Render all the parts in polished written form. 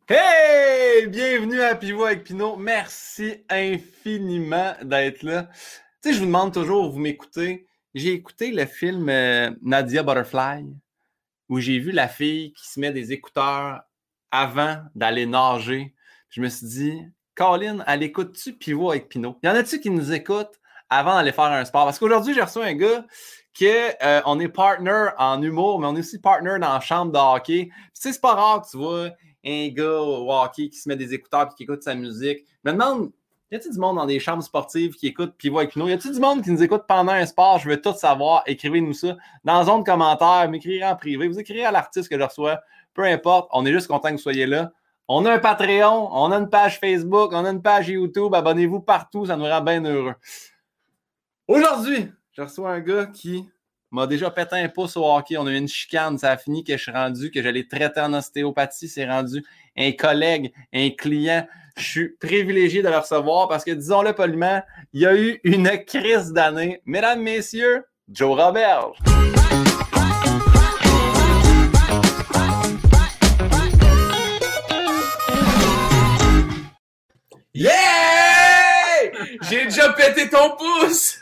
Hey! Bienvenue à Pivot avec Pinot. Merci infiniment d'être là. Tu sais, je vous demande toujours, vous m'écoutez. J'ai écouté le film Nadia Butterfly, où j'ai vu la fille qui se met des écouteurs avant d'aller nager. Je me suis dit, Colin, elle écoute-tu Pivot avec Pinot? Y en a-tu qui nous écoutent avant d'aller faire un sport? Parce qu'aujourd'hui, j'ai reçu un gars on est partner en humour, mais on est aussi partner dans la chambre de hockey. Puis, tu sais, c'est pas rare que tu vois un gars au hockey qui se met des écouteurs et qui écoute sa musique. Je me demande, y a-t-il du monde dans des chambres sportives qui écoute Pivot avec Pinot? Y a-t-il du monde qui nous écoute pendant un sport? Je veux tout savoir. Écrivez-nous ça dans la zone de commentaires, m'écrirez en privé. Vous écrirez à l'artiste que je reçois. Peu importe, on est juste content que vous soyez là. On a un Patreon, on a une page Facebook, on a une page YouTube. Abonnez-vous partout, ça nous rend bien heureux. Aujourd'hui, je reçois un gars qui m'a déjà pété un pouce au hockey. On a eu une chicane. Ça a fini que je suis rendu, que je l'ai traité en ostéopathie. C'est rendu un collègue, un client. Je suis privilégié de le recevoir parce que, disons-le poliment, il y a eu une crise d'année. Mesdames, messieurs, Joe Roberge. Yeah! J'ai déjà pété ton pouce!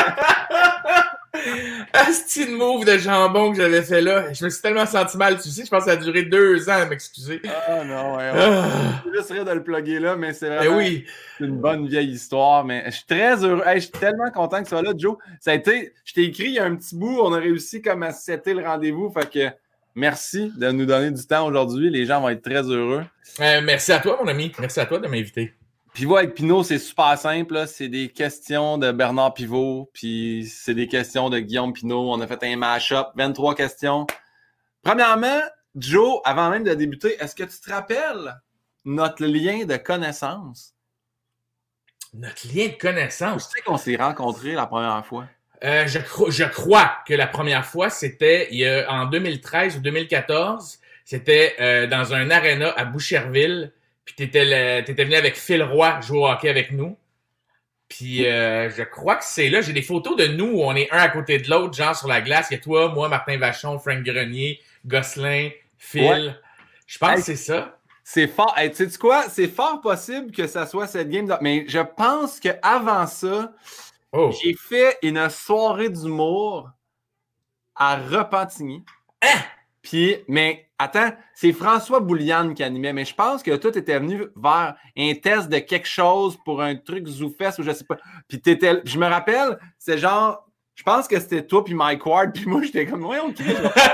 Asti de move de jambon que j'avais fait là. Je me suis tellement senti mal. Tu sais, je pense que ça a duré 2 ans à m'excuser. Ah non, ouais. Je vais juste rire de le plugger là, mais c'est Ben vraiment oui. une bonne vieille histoire. Mais je suis très heureux. Hey, je suis tellement content que tu sois là, Joe. Ça a été, je t'ai écrit il y a un petit bout, on a réussi comme à setter le rendez-vous. Fait que merci de nous donner du temps aujourd'hui. Les gens vont être très heureux. Merci à toi, mon ami. Merci à toi de m'inviter. Pivot avec Pinot, c'est super simple. Là. C'est des questions de Bernard Pivot, puis c'est des questions de Guillaume Pinot. On a fait un mash-up, 23 questions. Premièrement, Joe, avant même de débuter, est-ce que tu te rappelles notre lien de connaissance? Notre lien de connaissance. Tu sais qu'on s'est rencontrés la première fois? Je crois que la première fois, c'était en 2013 ou 2014. C'était dans un aréna à Boucherville. Puis t'étais venu avec Phil Roy jouer au hockey avec nous. Puis je crois que c'est là. J'ai des photos de nous où on est un à côté de l'autre, genre sur la glace. Il y a toi, moi, Martin Vachon, Frank Grenier, Gosselin, Phil. Ouais. Je pense que c'est ça. C'est fort. Hey, tu sais quoi? C'est fort possible que ça soit cette game. Mais je pense qu'avant ça, j'ai fait une soirée d'humour à Repentigny. Hein? Puis, mais attends, c'est François Bouliane qui animait, mais je pense que toi, t'étais venu vers un test de quelque chose pour un truc ZooFest ou je sais pas. Puis je me rappelle, c'est genre, je pense que c'était toi puis Mike Ward, puis moi, j'étais comme, ouais, ok.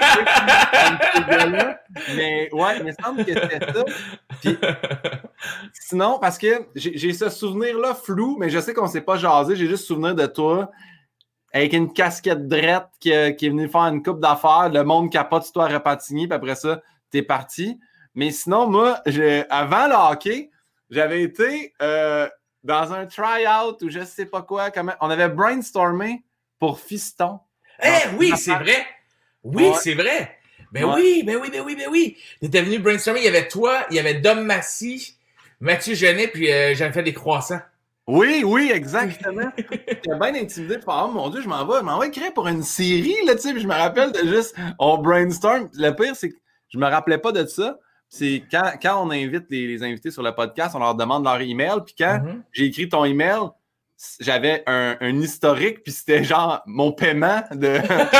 Mais ouais, il me semble que c'était ça. Puis, sinon, parce que j'ai ce souvenir-là flou, mais je sais qu'on s'est pas jasé, j'ai juste souvenir de toi avec une casquette drette qui est venue faire une coupe d'affaires, le monde capote sur toi à Repentigny, puis après ça, t'es parti. Mais sinon, moi, avant le hockey, j'avais été dans un try-out ou je sais pas quoi. On avait brainstormé pour Fiston. Oui, c'est vrai. Oui, ouais. C'est vrai. Ben oui. T'étais venu brainstormer, il y avait toi, il y avait Dom Massy, Mathieu Genet, puis j'avais fait des croissants. Oui, exactement. J'étais bien intimidé de faire, oh mon Dieu, je m'en vais écrire pour une série, là, tu sais, puis je me rappelle de juste, on brainstorm. Le pire, c'est que je me rappelais pas de ça. C'est quand on invite les invités sur le podcast, on leur demande leur email, puis quand j'ai écrit ton email, j'avais un historique, puis c'était genre mon paiement de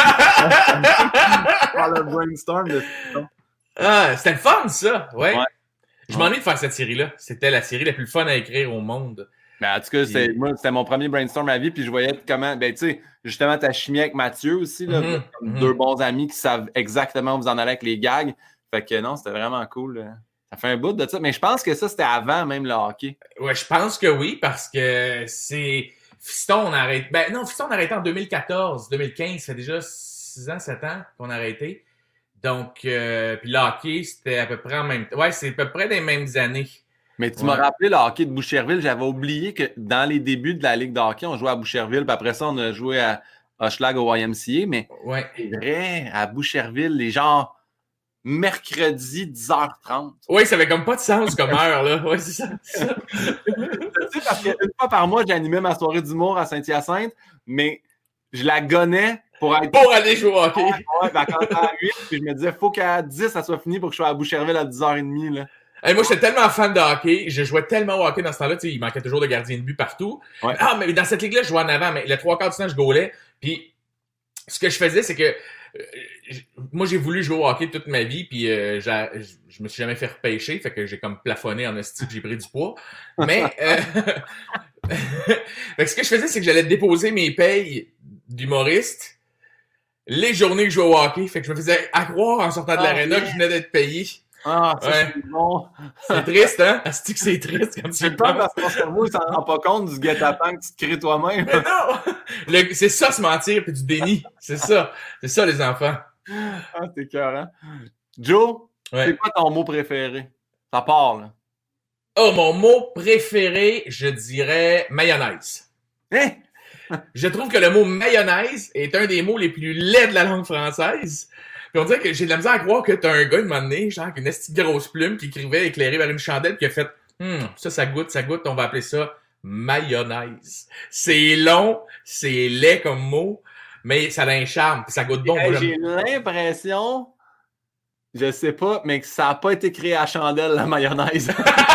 par le brainstorm de Ah, c'était le fun, ça, ouais. Je m'ennuie de faire cette série-là. C'était la série la plus fun à écrire au monde. Ben, en tout cas, c'était mon premier brainstorm à vie, puis je voyais comment, ben, tu sais, justement, ta chimie avec Mathieu aussi, là, deux bons amis qui savent exactement où vous en allez avec les gags. Fait que non, c'était vraiment cool. Ça fait un bout de ça, mais je pense que ça, c'était avant même le hockey. Ouais, je pense que oui, parce que c'est... Fiston, on a arrêté... Ben non, Fiston, on a arrêté en 2014, 2015, ça fait déjà 6 ans, 7 ans qu'on a arrêté. Donc, puis le hockey, c'était à peu près en même temps. Ouais, c'est à peu près des mêmes années. Mais tu m'as rappelé le hockey de Boucherville. J'avais oublié que dans les débuts de la Ligue de hockey, on jouait à Boucherville. Puis après ça, on a joué à Hochelag au YMCA. Mais c'est vrai, à Boucherville, les gens, mercredi, 10h30. Oui, ça avait comme pas de sens comme heure, là. Oui, c'est ça. Tu sais, parce qu'une fois par mois, j'animais ma soirée d'humour à Saint-Hyacinthe, mais je la gonnais pour aller jouer au hockey. Ouais, ben quand à 8, puis je me disais, faut qu'à 10, ça soit fini pour que je sois à Boucherville à 10h30, là. Hey, moi, j'étais tellement fan de hockey. Je jouais tellement au hockey dans ce temps-là. Tu sais, il manquait toujours de gardien de but partout. Ouais. Ah, mais dans cette ligue-là, je jouais en avant. Mais le 3/4 du temps, je goalais. Puis, ce que je faisais, c'est que moi, j'ai voulu jouer au hockey toute ma vie. Puis, je me suis jamais fait repêcher. Fait que j'ai comme plafonné en esti que j'ai pris du poids. Mais, fait que ce que je faisais, c'est que j'allais déposer mes payes d'humoriste les journées que je jouais au hockey. Fait que je me faisais accroire en sortant de l'aréna que je venais d'être payé. Ah, ça, Ouais. c'est bon. C'est triste, hein? Asti que c'est triste quand tu y C'est pas penses. parce que ton cerveau, il s'en rend pas compte du guet-apens que tu te crées toi-même. Mais non! C'est ça, se mentir, puis du déni. C'est ça. C'est ça, les enfants. Ah, c'est écœurant. Joe, Ouais. c'est quoi ton mot préféré? Ça part, là. Oh, mon mot préféré, je dirais mayonnaise. Hein? Je trouve que le mot mayonnaise est un des mots les plus laids de la langue française. Puis on dirait que j'ai de la misère à croire que t'as un gars, un moment donné, genre, avec une esti de grosse plume qui écrivait éclairé vers une chandelle, qui a fait ça goûte, on va appeler ça mayonnaise. C'est long, c'est laid comme mot, mais ça a un charme, puis ça goûte bon. Hey, j'ai l'impression, je sais pas, mais que ça a pas été créé à chandelle, la mayonnaise.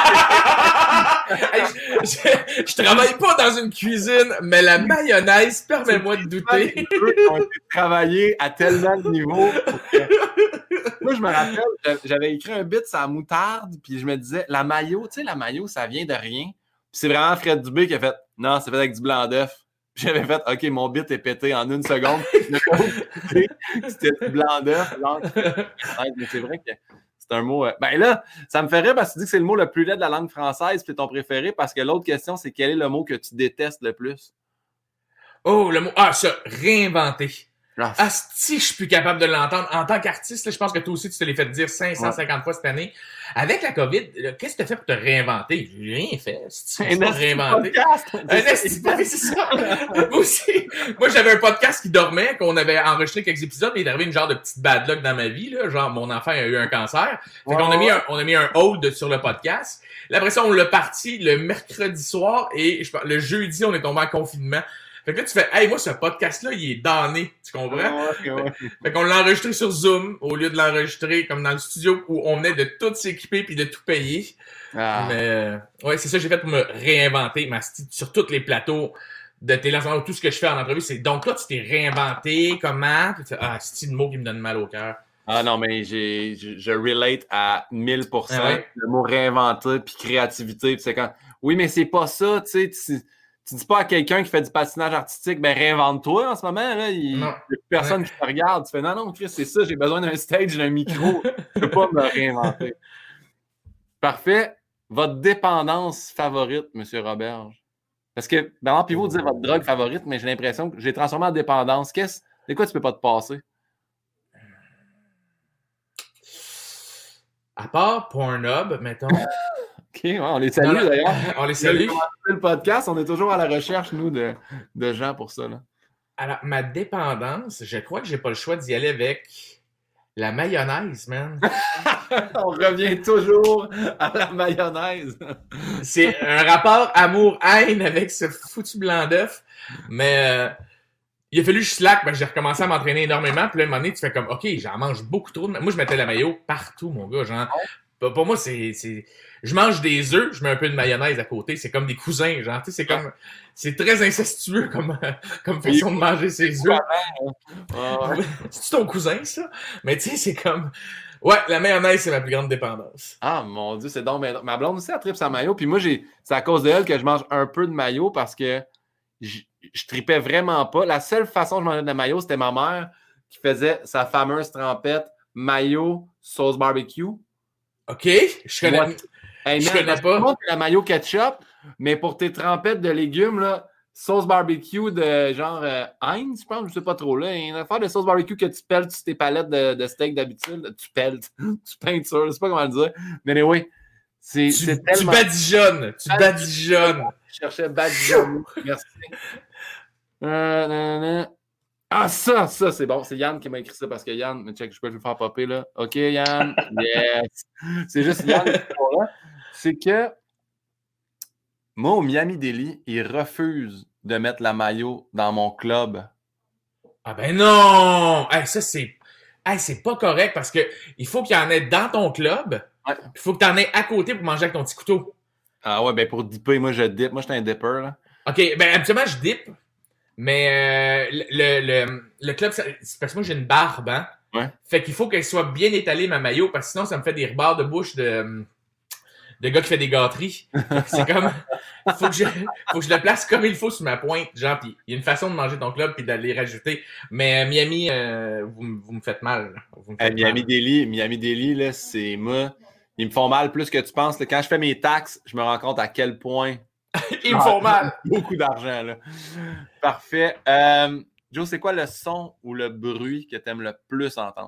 Hey, je travaille pas dans une cuisine, mais la mayonnaise, permets-moi de douter. Les deux ont été travaillés à tellement de niveaux. Moi, je me rappelle, j'avais écrit un bit sur la moutarde, puis je me disais, la mayo, tu sais, la mayo, ça vient de rien. Puis c'est vraiment Fred Dubé qui a fait, non, c'est fait avec du blanc d'œuf. Puis j'avais fait, OK, mon bit est pété en une seconde. C'était du blanc d'œuf. Mais c'est vrai que c'est un mot. Ben là, ça me fait rire parce que tu dis que c'est le mot le plus laid de la langue française, puis c'est ton préféré, parce que l'autre question, c'est quel est le mot que tu détestes le plus? Oh, le mot. Ah, ça, réinventer. Ah, Asti, je suis plus capable de l'entendre. En tant qu'artiste, là, je pense que toi aussi, tu te l'es fait dire 550 fois cette année. Avec la COVID, là, qu'est-ce que tu as fait pour te réinventer? J'ai rien fait. C'est pas réinventé. Un esti, c'est ça. Moi aussi. Moi, j'avais un podcast qui dormait, qu'on avait enregistré quelques épisodes, mais il est arrivé une genre de petite bad luck dans ma vie, là. Genre, mon enfant a eu un cancer. Fait qu'on a mis un hold sur le podcast. Là, après ça, on l'a parti le mercredi soir et le jeudi, on est tombé en confinement. Fait que là, tu fais, hey, moi, ce podcast-là, il est damné. Tu comprends? Ouais. Fait qu'on l'a enregistré sur Zoom, au lieu de l'enregistrer comme dans le studio où on venait de tout s'équiper puis de tout payer. Ah. Mais, ouais, c'est ça que j'ai fait pour me réinventer, sur tous les plateaux de télé. Tout ce que je fais en entrevue, c'est, donc là, tu t'es réinventé, comment? Puis tu fais, c'est le mot qui me donne mal au cœur. Ah non, mais je relate à 1000%. Ah ouais? Le mot réinventer puis créativité. Puis c'est quand, oui, mais c'est pas ça, tu sais. Tu dis pas à quelqu'un qui fait du patinage artistique, ben réinvente-toi en ce moment. Là. Il y a personne qui te regarde. Tu fais non, Chris, c'est ça, j'ai besoin d'un stage, d'un micro. Je peux pas me réinventer. Parfait. Votre dépendance favorite, M. Roberge? Parce que Bernard Pivot disait votre drogue favorite, mais j'ai l'impression que j'ai transformé en dépendance. De quoi tu peux pas te passer? À part Pornhub, mettons. OK, ouais, on les salue d'ailleurs. On les salue. Le podcast, on est toujours à la recherche, nous, de gens pour ça. Là. Alors, ma dépendance, je crois que j'ai pas le choix d'y aller avec la mayonnaise, man. On revient toujours à la mayonnaise. C'est un rapport amour-haine avec ce foutu blanc d'œuf. Mais il a fallu que je slack, ben, j'ai recommencé à m'entraîner énormément. Puis là, à un moment donné, tu fais comme, OK, j'en mange beaucoup trop. Moi, je mettais la mayo partout, mon gars. Genre, pour moi, je mange des œufs, je mets un peu de mayonnaise à côté. C'est comme des cousins, genre. Tu sais, c'est comme, c'est très incestueux comme façon de manger ses œufs. C'est ton cousin, ça? Mais tu sais, c'est comme, ouais, la mayonnaise, c'est ma plus grande dépendance. Ah, mon Dieu, c'est donc. Ma blonde aussi, elle tripe sa mayo. Puis moi, c'est à cause d'elle que je mange un peu de mayo parce que je tripais vraiment pas. La seule façon que je mangeais de la mayo, c'était ma mère qui faisait sa fameuse trempette mayo sauce barbecue. OK, je connais, je connais pas. Moi, c'est la mayo ketchup, mais pour tes trempettes de légumes, là, sauce barbecue de genre Heinz, je pense, je sais pas trop. Là, une affaire de sauce barbecue que tu pelles sur tes palettes de steak d'habitude. Tu pelles, tu peintures, je sais pas comment le dire. Mais anyway, c'est tellement... Tu badigeonnes. Je cherchais badigeonne. Merci. Ah, ça, c'est bon. C'est Yann qui m'a écrit ça parce que Yann, mais check, je peux le faire popper là. OK, Yann. Yes. C'est juste Yann qui est là. C'est que moi, au Miami Deli, ils refusent de mettre la mayo dans mon club. Ah ben non! Hey, ça, c'est pas correct parce que il faut qu'il y en ait dans ton club. Ouais. Il faut que t'en aies à côté pour manger avec ton petit couteau. Ah ouais, ben pour dipper, moi je dip. Moi, je suis un dipper, là. OK, ben habituellement, je dip, mais le club, c'est parce que moi, j'ai une barbe, hein? Ouais. Fait qu'il faut qu'elle soit bien étalée, ma maillot, parce que sinon, ça me fait des rebords de bouche de gars qui fait des gâteries. C'est comme... faut que je le place comme il faut sur ma pointe, genre, pis il y a une façon de manger ton club puis d'aller rajouter. Mais Miami, vous me faites mal. Vous me faites Miami Deli, là, c'est moi. Ils me font mal plus que tu penses. Là. Quand je fais mes taxes, je me rends compte à quel point ils me font mal. Beaucoup d'argent, là. Parfait. Joe, c'est quoi le son ou le bruit que tu aimes le plus entendre?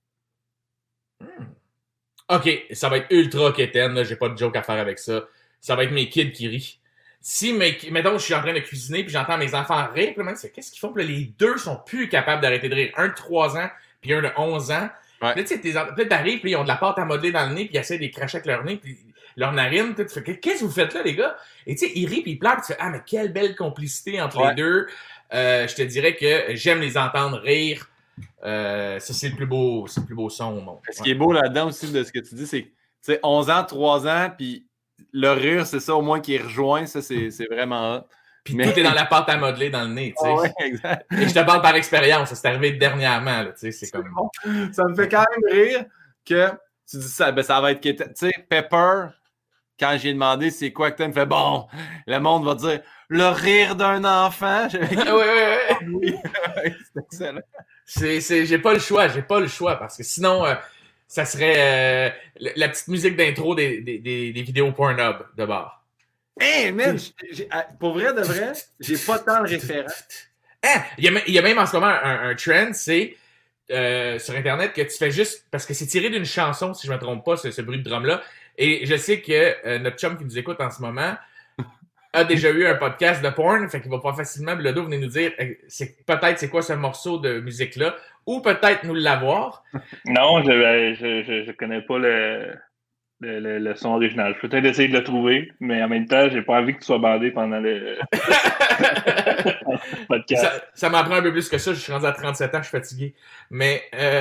OK, ça va être ultra quétaine, là, j'ai pas de joke à faire avec ça. Ça va être mes kids qui rient. Si, mettons, je suis en train de cuisiner puis j'entends mes enfants rire, puis même, c'est qu'est-ce qu'ils font? Puis là, les deux sont plus capables d'arrêter de rire. Un de 3 ans puis un de 11 ans. Ouais. Là, tu sais, t'arrives puis ils ont de la pâte à modeler dans le nez puis ils essaient de les cracher avec leur nez puis leur narine. Tu fais, qu'est-ce que vous faites là, les gars? Et tu sais, ils rient puis ils pleurent puis tu fais, ah, mais quelle belle complicité entre les deux. Je te dirais que j'aime les entendre rire. Ça, c'est le plus beau son au monde. Ce qui est beau là-dedans aussi de ce que tu dis, c'est que 11 ans, 3 ans, puis le rire, c'est ça au moins qui rejoint. Ça, c'est vraiment hot. Puis tout est dans la pâte à modeler dans le nez, tu sais. Ouais, exact. Et je te parle par expérience, ça s'est arrivé dernièrement, là, tu sais, c'est comme... Bon. Ça me fait quand même rire que tu dis ça, ben ça va être... Tu sais, Pepper, quand j'ai demandé c'est quoi que t'aimes, il fait bon, le monde va dire le rire d'un enfant. Oui. C'est excellent. J'ai pas le choix, parce que sinon, ça serait la petite musique d'intro des vidéos Pornhub de bord. Hey, man, pour vrai de vrai, j'ai pas tant de référents. Il y a même en ce moment un trend, c'est sur Internet que tu fais juste, parce que c'est tiré d'une chanson, si je me trompe pas, ce bruit de drum-là. Et je sais que notre chum qui nous écoute en ce moment a déjà eu un podcast de porn, fait qu'il va pas facilement, Blodo, venir nous dire c'est quoi ce morceau de musique-là, ou peut-être nous l'avoir. Non, je connais pas le son original. Je peux peut-être essayer de le trouver, mais en même temps, j'ai pas envie que tu sois bandé pendant le podcast. Ça m'en prend un peu plus que ça, je suis rendu à 37 ans, je suis fatigué. Mais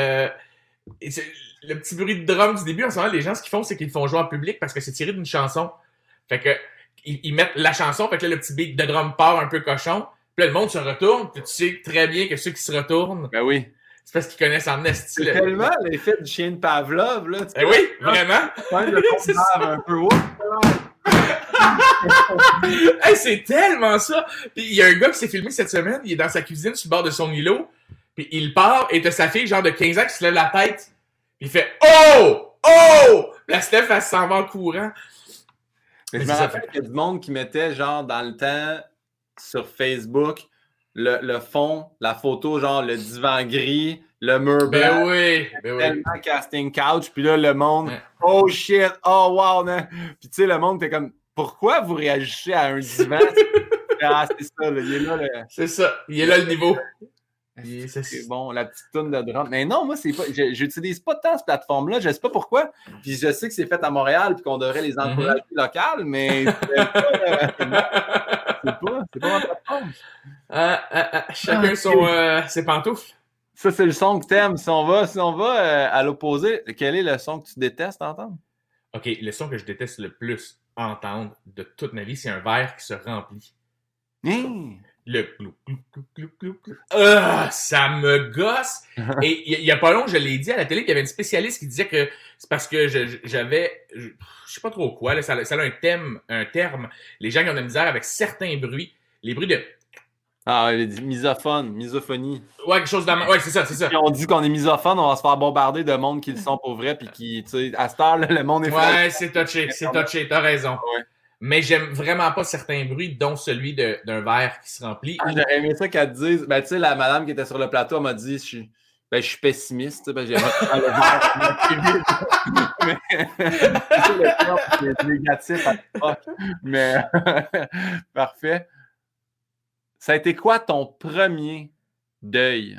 le petit bruit de drum du début, en ce moment, les gens, ce qu'ils font, c'est qu'ils le font jouer en public parce que c'est tiré d'une chanson. Fait que ils mettent la chanson, fait que là, le petit beat de drum part un peu cochon, puis là, le monde se retourne, puis tu sais très bien que ceux qui se retournent, ben oui, c'est parce qu'ils connaissent en esti. C'est tellement l'effet du chien de Pavlov, là. Eh oui, vraiment. C'est un peu Hey, c'est tellement ça. Puis il y a un gars qui s'est filmé cette semaine, il est dans sa cuisine sur le bord de son îlot, puis il part et t'as sa fille genre de 15 ans qui se lève la tête, puis il fait « Oh! Oh! » La Steph, elle s'en va en courant. Mais je me rappelle qu'il y a du monde qui mettait genre dans le temps sur Facebook le fond, la photo, genre le divan gris, le mur blanc. Ben oui. Tellement casting couch, puis là, le monde, oh shit, oh wow, non. Puis tu sais, le monde, t'es comme, pourquoi vous réagissez à un divan? Ah, c'est ça, là, il est là. C'est ça, il est là le niveau. C'est bon, la petite toune de drum. Mais non, moi, c'est pas. J'utilise pas tant cette plateforme-là, je sais pas pourquoi. Puis je sais que c'est fait à Montréal puis qu'on devrait les encourager locales, mais c'est pas ma plateforme. Chacun ses pantoufles. Ça, c'est le son que t'aimes. Si on va à l'opposé, quel est le son que tu détestes entendre? OK, le son que je déteste le plus entendre de toute ma vie, c'est un verre qui se remplit. Le glou, glou, glou, glou, glou, glou. Ça me gosse. Et il y a pas longtemps, je l'ai dit à la télé, qu'il y avait une spécialiste qui disait que c'est parce que j'avais, je sais pas trop quoi, là, ça a un terme. Les gens qui ont de la misère avec certains bruits, les bruits de... Ah, misophonie. Ouais, quelque chose de... Ouais, c'est ça. Si on dit qu'on est misophone, on va se faire bombarder de monde qui le sont pour vrai, puis qui, tu sais, à cette heure, là, le monde est... Ouais, c'est touché, t'as raison. Ouais. Mais j'aime vraiment pas certains bruits, dont celui d'un verre qui se remplit. J'aurais aimé ça qu'elle te dise. Ben, tu sais, la madame qui était sur le plateau, elle m'a dit je suis pessimiste. Ben, j'ai le verre. C'est négatif à l'époque. Mais parfait. Ça a été quoi ton premier deuil?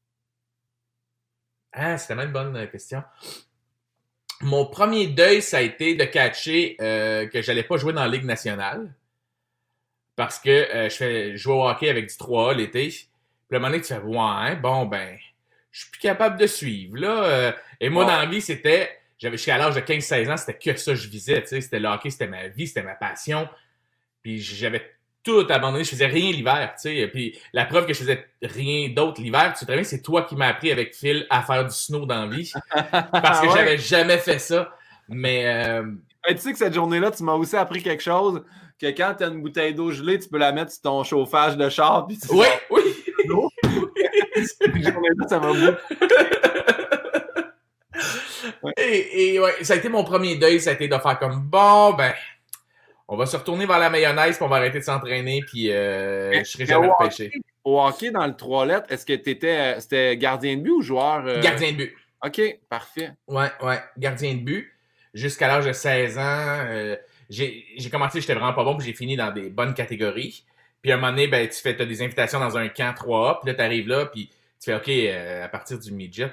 Ah, c'est tellement une bonne question. Mon premier deuil, ça a été de catcher que j'allais pas jouer dans la Ligue nationale. Parce que je jouais au hockey avec du 3A l'été. Puis à un moment donné, tu fais « Ouais, bon, ben, je suis plus capable de suivre. » là. Et moi, dans la vie, c'était... jusqu'à l'âge de 15-16 ans, c'était que ça que je visais, tu sais. C'était le hockey, c'était ma vie, c'était ma passion. Puis j'avais tout abandonné. Je faisais rien l'hiver, tu sais. Puis la preuve que je faisais rien d'autre l'hiver, tu sais très bien, c'est toi qui m'as appris avec Phil à faire du snow dans la vie. Parce que j'avais jamais fait ça. Mais... tu sais que cette journée-là, tu m'as aussi appris quelque chose, que quand tu as une bouteille d'eau gelée, tu peux la mettre sur ton chauffage de char. Puis oui, oui. Cette journée-là, ça m'a beaucoup. Ouais. Et ouais, ça a été mon premier deuil, ça a été de faire comme, bon, ben, on va se retourner vers la mayonnaise, puis on va arrêter de s'entraîner, puis je serai jamais repêché. Au hockey, dans le 3 lettres, est-ce que c'était gardien de but ou joueur? Gardien de but. OK, parfait. Ouais, gardien de but. Jusqu'à l'âge de 16 ans, j'ai commencé, j'étais vraiment pas bon, puis j'ai fini dans des bonnes catégories. Puis à un moment donné, ben, t'as des invitations dans un camp 3A, puis là, t'arrives là, puis tu fais, OK, à partir du midget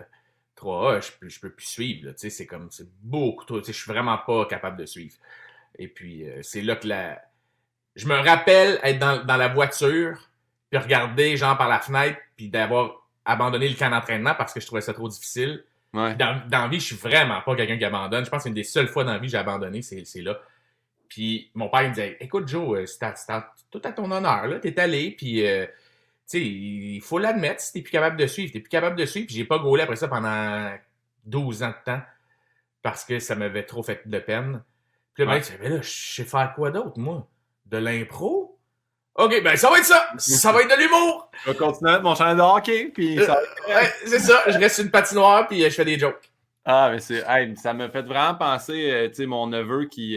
3A, je peux plus suivre, là, tu sais, c'est beaucoup trop, tu sais, je suis vraiment pas capable de suivre. Et puis, c'est là que je me rappelle être dans la voiture, puis regarder, genre, par la fenêtre, puis d'avoir abandonné le camp d'entraînement parce que je trouvais ça trop difficile. Ouais. Dans la vie, je suis vraiment pas quelqu'un qui abandonne. Je pense que c'est une des seules fois dans la vie que j'ai abandonné, c'est là. Puis mon père il me disait, écoute Joe, c'est tout à ton honneur, là, t'es allé, puis tu sais, il faut l'admettre, si t'es plus capable de suivre, puis j'ai pas gaulé après ça pendant 12 ans de temps, parce que ça m'avait trop fait de peine. Puis là, mais là, je sais faire quoi d'autre, moi? De l'impro? OK, ben ça va être ça! Ça va être de l'humour! Je vais continuer avec mon chanel de hockey, puis ça ouais, c'est ça, je reste sur une patinoire, puis je fais des jokes. Ah, mais ça m'a fait vraiment penser, tu sais, mon neveu qui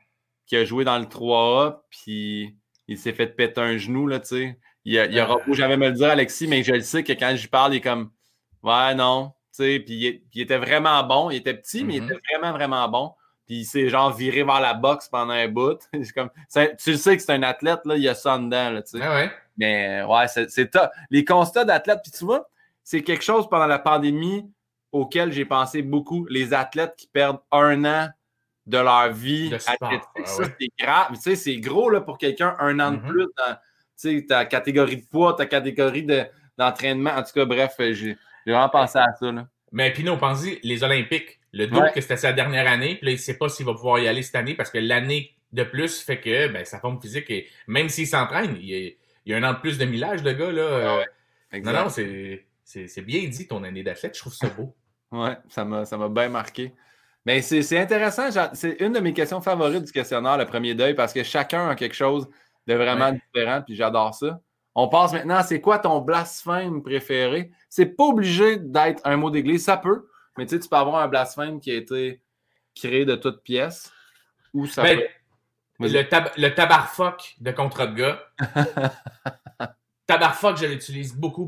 a joué dans le 3A, puis il s'est fait péter un genou, là, tu sais. Il aura beau jamais me le dire, Alexis, mais je le sais que quand j'y parle, il est comme, ouais, non, tu sais, puis il était vraiment bon. Il était petit, mais il était vraiment, vraiment bon. Puis il s'est genre viré vers la boxe pendant un bout. C'est comme, tu le sais que c'est un athlète, là, il y a ça en dedans, là, tu sais. Ah ouais. Mais ouais, c'est top. Les constats d'athlètes, puis tu vois, c'est quelque chose pendant la pandémie auquel j'ai pensé beaucoup. Les athlètes qui perdent 1 an de leur vie athlétique, ça, c'est grave. Tu sais, c'est gros là, pour quelqu'un, 1 an de plus dans ta catégorie de poids, ta catégorie d'entraînement. En tout cas, bref, j'ai vraiment pensé à ça. Là. Mais Pino, pense-y, les Olympiques, le doute que c'était sa dernière année, puis là, il ne sait pas s'il va pouvoir y aller cette année parce que l'année de plus fait que ben, sa forme physique, même s'il s'entraîne, il y a 1 an de plus de millage, le gars. Là, non, c'est bien dit ton année d'athlète, je trouve ça beau. Ouais, ça m'a bien marqué. Mais c'est intéressant, c'est une de mes questions favorites du questionnaire, le premier deuil, parce que chacun a quelque chose de vraiment différent, puis j'adore ça. On passe maintenant à c'est quoi ton blasphème préféré? C'est pas obligé d'être un mot d'église, ça peut, mais tu sais, tu peux avoir un blasphème qui a été créé de toutes pièces, ou ça peut... Le tabarfuck de contrat de gars. Tabarfuck, je l'utilise beaucoup.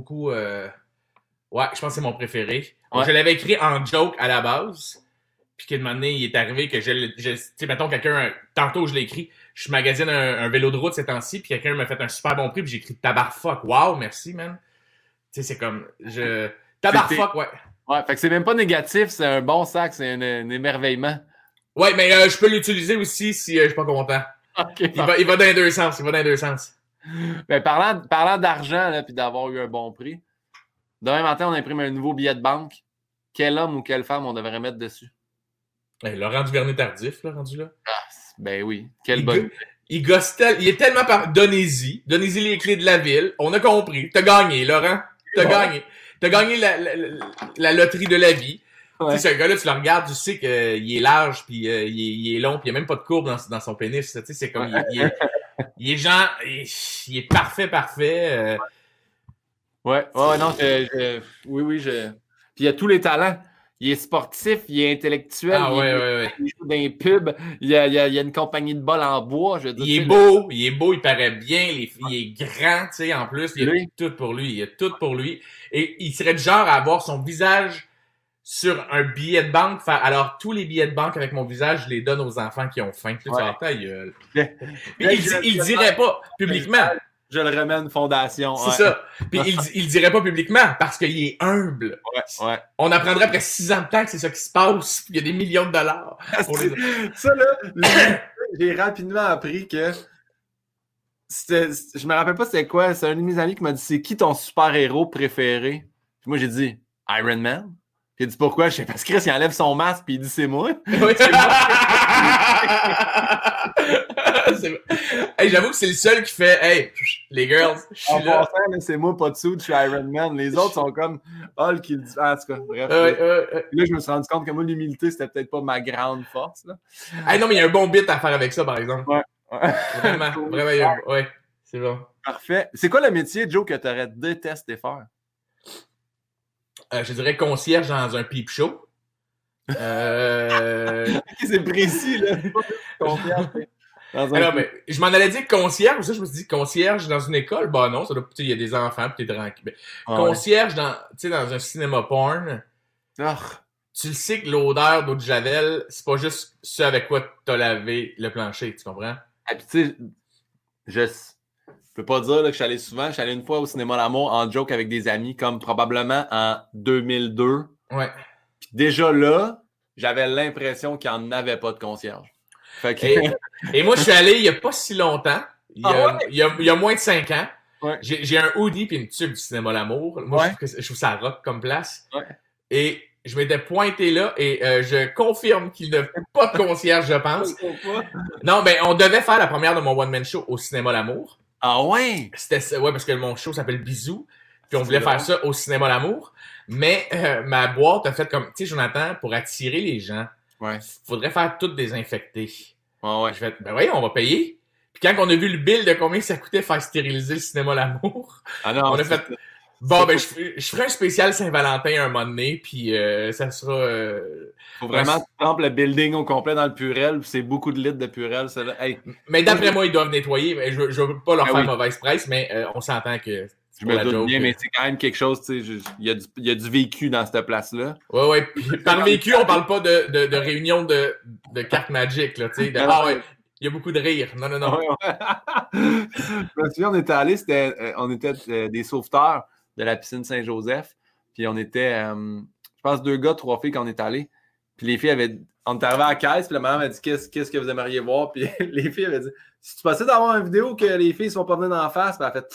Ouais, je pense que c'est mon préféré. Ouais. Je l'avais écrit en joke à la base. Puis qu'à un moment donné, il est arrivé que tu sais, mettons, tantôt je l'ai écrit, je magasine un vélo de route ces temps-ci, puis quelqu'un m'a fait un super bon prix, puis j'ai écrit tabarfuck. Wow, merci, man. Tu sais, c'est comme, tabarfuck, ouais. Ouais, fait que c'est même pas négatif, c'est un bon sac, c'est un émerveillement. Ouais, mais je peux l'utiliser aussi si je suis pas content. Okay, il va dans les deux sens, Ben, parlant d'argent, puis d'avoir eu un bon prix, demain matin, on imprime un nouveau billet de banque. Quel homme ou quelle femme on devrait mettre dessus? Hey, Laurent Duvernay-Tardif, là, rendu là. Ah, ben oui, quelle bonne... Il est tellement donnez-y les clés de la ville. On a compris. T'as gagné, Laurent. T'as gagné. T'as gagné la loterie de la vie. Ouais. Tu sais, ce gars-là, tu le regardes, tu sais qu'il est large, puis il est long, puis il n'y a même pas de courbe dans son pénis. Tu sais, c'est comme, il est parfait. Ouais, non, oui. Puis il a tous les talents. Il est sportif, il est intellectuel, il joue dans les pubs, il y a une compagnie de bol en bois. Je veux dire, il est beau, il paraît bien, il est grand, tu sais, en plus, il a tout pour lui. Et il serait du genre à avoir son visage sur un billet de banque. Alors, tous les billets de banque avec mon visage, je les donne aux enfants qui ont faim. Tu sais, ta gueule. Il dirait pas publiquement. Je le remets à une fondation. C'est ça. Puis il dirait pas publiquement parce qu'il est humble. Ouais. On apprendrait après 6 ans de temps que c'est ça qui se passe. Il y a des millions de dollars. Ça, là, j'ai rapidement appris que je me rappelle pas c'était quoi. C'est un de mes amis qui m'a dit c'est qui ton super-héros préféré? Puis moi, j'ai dit Iron Man. J'ai dit pourquoi? Je sais parce que Chris, il enlève son masque puis il dit c'est moi. Oui. C'est moi. Hey, j'avoue que c'est le seul qui fait hey, les girls, je suis En là. passant, là, c'est moi, pas de sous, je suis Iron Man. Les autres sont comme Hulk qui le dit. Ah, en tout cas, bref. Là, je me suis rendu compte que moi, l'humilité, c'était peut-être pas ma grande force. Là. Hey, non, mais il y a un bon bit à faire avec ça, par exemple. Ouais. Vraiment, vraiment, ouais, c'est bon. Parfait. C'est quoi le métier, Joe, que t'aurais détesté faire? Je dirais concierge dans un peep show. C'est précis, là. Alors, mais je m'en allais dire concierge, ça, je me suis dit concierge dans une école, bah non, ça doit, il y a des enfants, puis t'es tranquille. Concierge dans un cinéma porn, tu le sais que l'odeur d'eau de Javel, c'est pas juste ce avec quoi t'as lavé le plancher, tu comprends? Et puis tu sais, je peux pas dire là, que je suis allé souvent, je suis allé une fois au cinéma L'Amour en joke avec des amis, comme probablement en 2002. Ouais. Puis déjà là, j'avais l'impression qu'il n'y en avait pas de concierge. Fait que... et moi, je suis allé il y a pas si longtemps, il y a moins de 5 ans. Ouais. J'ai un hoodie puis une tuque du cinéma L'Amour. Moi, Ouais. je trouve ça rock comme place. Ouais. Et je m'étais pointé là et je confirme qu'il n'y a pas de concierge, je pense. Non, mais on devait faire la première de mon one-man show au cinéma L'Amour. Ah ouais? C'était ouais, parce que mon show s'appelle Bisous. Puis on voulait faire ça au cinéma L'Amour. Mais ma boîte a fait comme, tu sais, Jonathan, pour attirer les gens, faudrait faire tout désinfecter. Ouais. Je fais, ben voyons, on va payer. Puis quand on a vu le bill de combien ça coûtait faire stériliser le cinéma L'Amour, on a fait, bon, ben je ferai un spécial Saint-Valentin un moment donné, puis ça sera... Faut vraiment que tu trempes le building au complet dans le Purel, c'est beaucoup de litres de Purel, ça là. Hey. Mais d'après moi, ils doivent nettoyer. Mais je veux pas leur faire mauvaise presse, mais on s'entend que... Je me doute bien, mais c'est quand même quelque chose, tu sais, il y a du vécu dans cette place-là. Ouais. Puis, par vécu, on parle pas de réunion de cartes Magic, là, tu sais. Il y a beaucoup de rire. Non. Ouais. Je me souviens, on était allés, on était des sauveteurs de la piscine Saint-Joseph. Puis on était, je pense, 2 gars, 3 filles quand on est allés. Puis les filles on est arrivé à la caisse, puis la maman m'a dit qu'est-ce que vous aimeriez voir. Puis les filles avaient dit si tu passais d'avoir une vidéo que les filles sont pas venues d'en face, puis elle a fait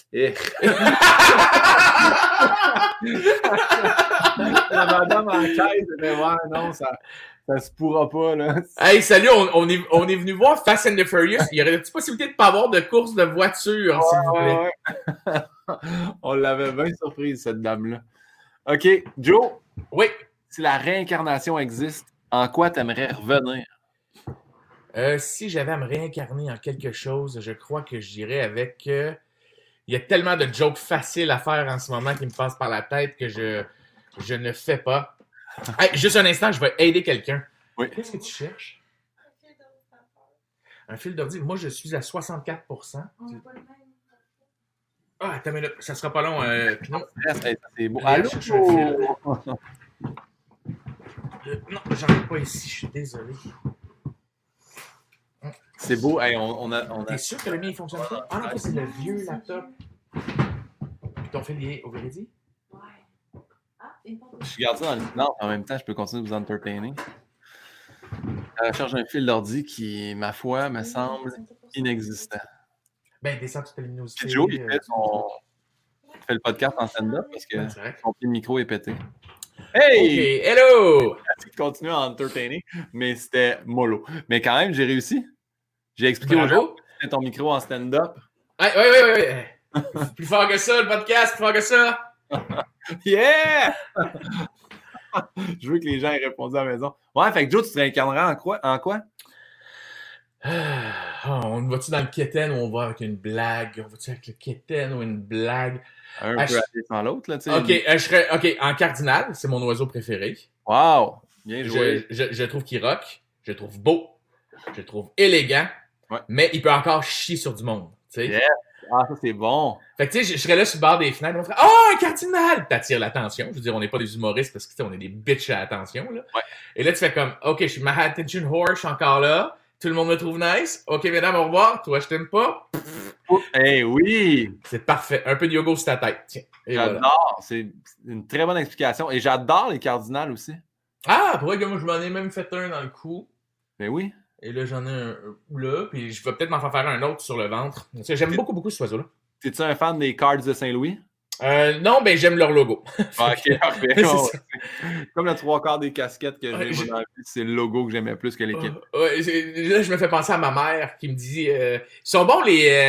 la madame en caisse, elle fait ouais, non, ça se pourra pas, là. Hey, salut, on est venu voir Fast and the Furious. Il y aurait-il possibilité de pas avoir de course de voiture, s'il vous plaît? Ouais. On l'avait bien surprise, cette dame-là. OK, Joe. Oui. Si la réincarnation existe, en quoi t'aimerais revenir? Si j'avais à me réincarner en quelque chose, je crois que j'irais avec... il y a tellement de jokes faciles à faire en ce moment qui me passent par la tête que je ne fais pas. Hey, juste un instant, je vais aider quelqu'un. Oui. Qu'est-ce que tu cherches? Un fil d'ordi. Moi, je suis à 64%. Ah, attends une minute. Ça sera pas long. C'est beau. Allô? Allô? Non, j'en ai pas ici. Je suis désolé. C'est beau. Hey, on a... T'es sûr que le mien, il fonctionne pas? Ah non, c'est le vieux laptop. Puis ton fil, il est au Veridi? Je garde ça dans le silence. En même temps, je peux continuer de vous entertainer. À la recherche d'un fil d'ordi qui, ma foi, me semble inexistant. Ben, descends toute ta luminosité. Puis Joe, il fait le podcast en stand-up parce que son pied de micro est pété. Hey! Okay, hello! J'ai continué à entertainer, mais c'était mollo. Mais quand même, j'ai réussi. J'ai expliqué aux gens que tu ton micro en stand-up. Oui. Plus fort que ça, le podcast, plus fort que ça. Yeah! Je veux que les gens aient répondu à la maison. Ouais, fait que Joe, tu te réincarneras en quoi? On va-tu dans le kitten ou on va avec une blague? On va-tu avec le kitten ou une blague? Un peu aller sans l'autre, là, tu sais. OK, je serais... OK, en cardinal, c'est mon oiseau préféré. Wow! Bien joué. Je trouve qu'il rock. Je le trouve beau. Je le trouve élégant. Ouais. Mais il peut encore chier sur du monde. Tu sais. Yeah. Ah, ça, c'est bon. Fait que, tu sais, je serais là sur le bord des fenêtres. On ferait « Oh, un cardinal! » T'attires l'attention. Je veux dire, on n'est pas des humoristes parce que, tu sais, on est des bitches à l'attention, là. Ouais. Et là, tu fais comme « OK, je suis ma attention whore, je suis encore là. Tout le monde me trouve nice. OK, mesdames, au revoir. Toi, je t'aime pas. » Eh oui! C'est parfait. Un peu de yoga sur ta tête. Tiens. J'adore. Voilà. C'est une très bonne explication. Et j'adore les cardinals aussi. Ah, pour vrai que moi, je m'en ai même fait un dans le cou. Ben oui. Et là, j'en ai un là. Puis je vais peut-être m'en faire un autre sur le ventre. J'aime beaucoup cet oiseau-là. T'es-tu un fan des Cards de Saint-Louis? Non, ben j'aime leur logo. Ok, parfait. C'est Bon, ça. comme le trois quarts des casquettes que Ouais, j'ai moi, dans la vie, c'est le logo que j'aimais plus que l'équipe. Ouais, là, je me fais penser à ma mère qui me dit ils sont bons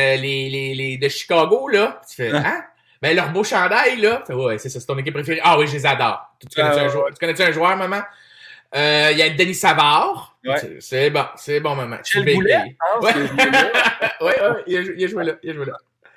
les de Chicago, là. Tu fais hein? Ben leur beau chandail, là. Fait, ouais, c'est ça, c'est ton équipe préférée. Ah oui, je les adore. Tu connais-tu un joueur, maman? Il y a Denis Savard. Ouais. C'est bon, maman. Michel Boulet, je pense Ouais. que je jouais là. Ouais, il a joué là.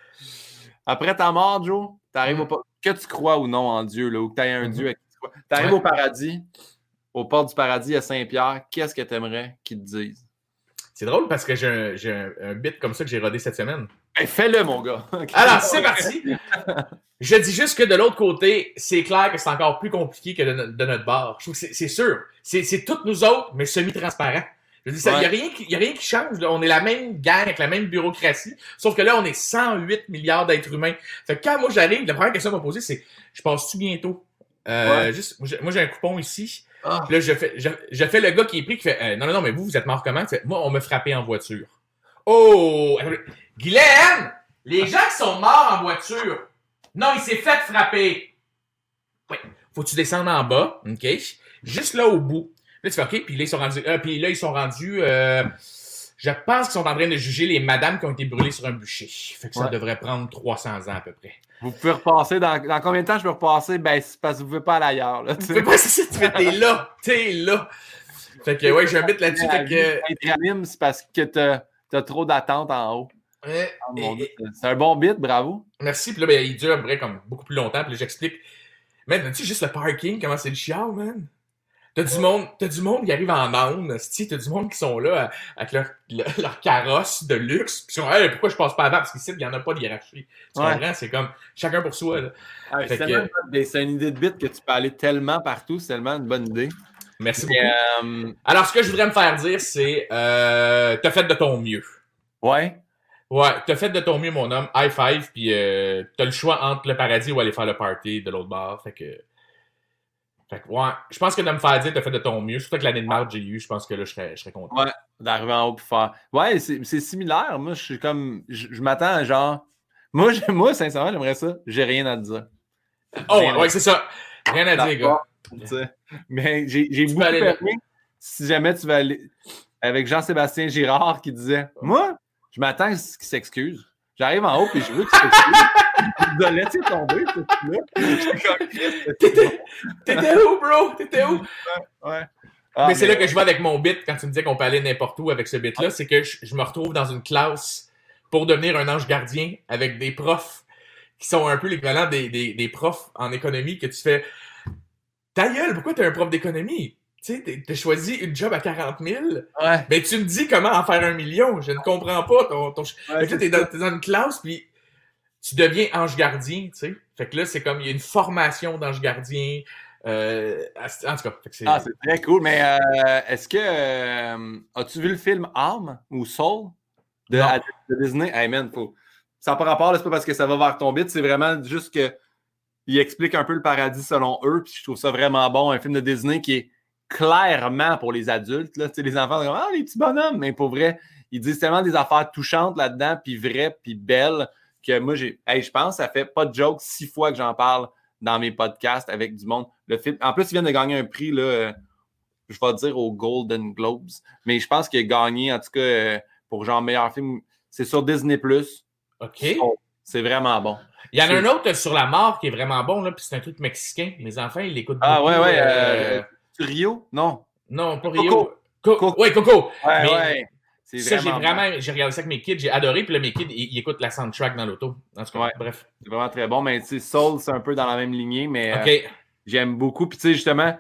Après ta mort, Joe, t'arrives Mm. que tu crois ou non en Dieu, là, ou que tu aies un Mhm. Dieu à qui tu crois. T'arrives Ouais. au paradis, aux portes du paradis à Saint-Pierre, qu'est-ce que t'aimerais qu'ils te disent? C'est drôle parce que j'ai un bit comme ça que j'ai rodé cette semaine. Hey, fais-le, mon gars. Alors, c'est parti. Je dis juste que de l'autre côté, c'est clair que c'est encore plus compliqué que de notre bord. Je trouve que c'est sûr. C'est toutes nous autres, mais semi-transparent. Je dis ça, il y a rien qui change. Là. On est la même gang avec la même bureaucratie, sauf que là, on est 108 milliards d'êtres humains. Fait que quand moi j'arrive, la première question à me poser, c'est je passe-tu bientôt? Juste, moi j'ai un coupon ici. Ah. Puis là, je fais le gars qui est pris qui fait non, mais vous êtes mort comment? Fait, moi, on me frappé en voiture. Oh! Guylaine! Les gens qui sont morts en voiture. Non, il s'est fait frapper. Oui. Faut-tu descendre en bas, OK? Juste là au bout. Là, tu fais OK, puis là, ils sont rendus. Je pense qu'ils sont en train de juger les madames qui ont été brûlées sur un bûcher. Fait que ça devrait prendre 300 ans à peu près. Vous pouvez repasser dans combien de temps je peux repasser? Ben, c'est parce que vous ne pouvez pas aller ailleurs. Là, tu peux pas, c'est ça, t'es là. Fait que, ouais, j'ai un bit là-dessus. Fait que. C'est parce que t'as trop d'attentes en haut. Ouais, c'est un bon bit, bravo. Merci. Puis là, ben, il dure à peu près comme beaucoup plus longtemps. Puis là, j'explique. Man, tu sais, juste le parking, comment c'est le chiant, man? T'as du monde qui arrive en onde, t'as du monde qui sont là avec leur carrosse de luxe, pis ils sont hey, pourquoi je passe pas avant? Parce qu'ici, il y en a pas de hiérarchie. Tu comprends? C'est comme chacun pour soi. Là. C'est une idée de bit que tu peux aller tellement partout, c'est tellement une bonne idée. Merci beaucoup. Alors, ce que je voudrais me faire dire, c'est t'as fait de ton mieux. Ouais, t'as fait de ton mieux, mon homme. High five, puis t'as le choix entre le paradis ou aller faire le party de l'autre bar. Fait que ouais, je pense que de me faire dire t'as fait de ton mieux, surtout que l'année de marde j'ai eu, je pense que là, je serais content. Ouais, d'arriver en haut pour faire. Ouais, c'est similaire. Moi, je suis comme. Je m'attends à genre. Moi, sincèrement, j'aimerais ça. J'ai rien à te dire. Ouais, c'est ça. Rien à dire, gars. Mais j'ai beaucoup aimé. Si jamais tu vas aller. Avec Jean-Sébastien Girard qui disait moi, je m'attends à ce qu'il s'excuse. J'arrive en haut et je veux qu'il s'excuse. Je dois laisser tomber, T'étais où, bro? T'étais où? Ouais. Mais c'est là que je vais avec mon bit quand tu me disais qu'on peut aller n'importe où avec ce bit-là. C'est que je me retrouve dans une classe pour devenir un ange gardien avec des profs qui sont un peu l'équivalent des profs en économie que tu fais ta gueule, pourquoi t'es un prof d'économie? Tu sais, t'as choisi une job à 40 000. Ouais. Mais tu me dis comment en faire 1 million. Je ne comprends pas. Fait que là, t'es dans une classe, puis tu deviens ange gardien, tu sais. Fait que là, c'est comme, il y a une formation d'ange gardien. En tout cas, c'est très cool. Mais est-ce que as-tu vu le film Arm ou Soul de Disney? Hey man, ça n'a pas rapport, là, c'est pas parce que ça va vers ton bit, c'est vraiment juste que il explique un peu le paradis selon eux, puis je trouve ça vraiment bon. Un film de Disney qui est clairement pour les adultes. Là. Les enfants sont comme les petits bonhommes, mais pour vrai, ils disent tellement des affaires touchantes là-dedans, puis vraies, puis belles, que moi, je pense que ça fait pas de joke 6 fois que j'en parle dans mes podcasts avec du monde. Le film, en plus, il vient de gagner un prix, là, je vais dire aux Golden Globes, mais je pense qu'il a gagné, en tout cas, pour genre meilleur film. C'est sur Disney+. OK. C'est vraiment bon. Il y en a un autre sur la mort qui est vraiment bon, là, puis c'est un truc mexicain. Mes enfants, ils l'écoutent beaucoup. Ah ouais. Rio? Non. Non, pas Rio. Coco. Ouais, Coco. Ouais. Ça, j'ai regardé ça avec mes kids, j'ai adoré, puis là, mes kids, ils écoutent la soundtrack dans l'auto. En tout cas, bref. C'est vraiment très bon, mais tu sais, Soul, c'est un peu dans la même lignée, mais j'aime beaucoup. Puis tu sais, justement,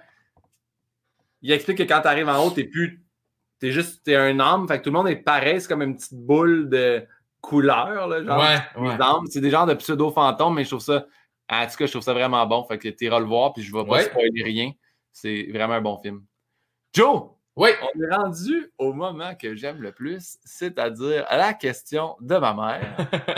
il explique que quand tu arrives en haut, t'es un âme, fait que tout le monde est pareil, c'est comme une petite boule de couleur, là, genre. C'est des genres de pseudo-fantômes, mais je trouve ça, en tout cas, je trouve ça vraiment bon. Fait que t'iras le voir, puis je vais pas spoiler rien. C'est vraiment un bon film. Joe! Oui. On est rendu au moment que j'aime le plus, c'est-à-dire la question de ma mère.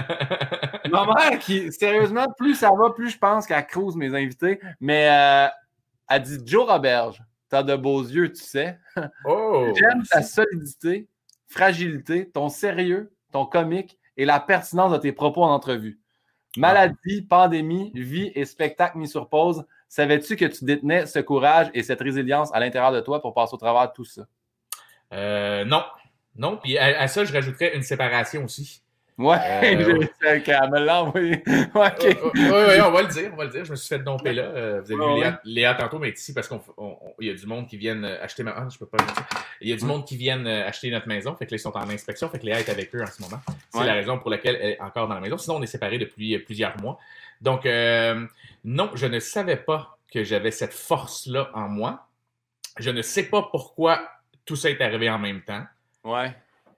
Ma mère qui, sérieusement, plus ça va, plus je pense qu'elle crouse mes invités. Mais elle dit « Joe Roberge, t'as de beaux yeux, tu sais. J'aime ta solidité, fragilité, ton sérieux, ton comique et la pertinence de tes propos en entrevue. Maladie, pandémie, vie et spectacle mis sur pause. Savais-tu que tu détenais ce courage et cette résilience à l'intérieur de toi pour passer au travers de tout ça? Non. Non. Puis à ça, je rajouterais une séparation aussi. Ouais, elle me l'a envoyé. Okay. Oui, on va le dire. Je me suis fait domper là. Vous avez vu Léa tantôt, mais ici parce qu'il y a du monde qui viennent acheter je peux pas le dire. Il y a du monde qui viennent acheter notre maison. Fait que là, ils sont en inspection. Fait que Léa est avec eux en ce moment. C'est la raison pour laquelle elle est encore dans la maison. Sinon, on est séparés depuis plusieurs mois. Donc, non, je ne savais pas que j'avais cette force-là en moi. Je ne sais pas pourquoi tout ça est arrivé en même temps. Ouais.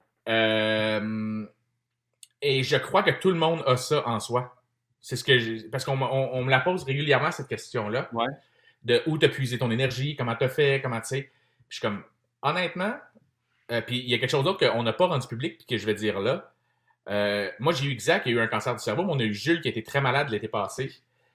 Et je crois que tout le monde a ça en soi. C'est ce que parce qu'on me la pose régulièrement, cette question-là. Ouais. De où t'as puisé ton énergie, comment t'as fait, comment tu sais. Puis je suis comme, honnêtement, puis il y a quelque chose d'autre qu'on n'a pas rendu public, puis que je vais dire là. Moi, j'ai eu Isaac qui a eu un cancer du cerveau, mais on a eu Jules qui a été très malade l'été passé,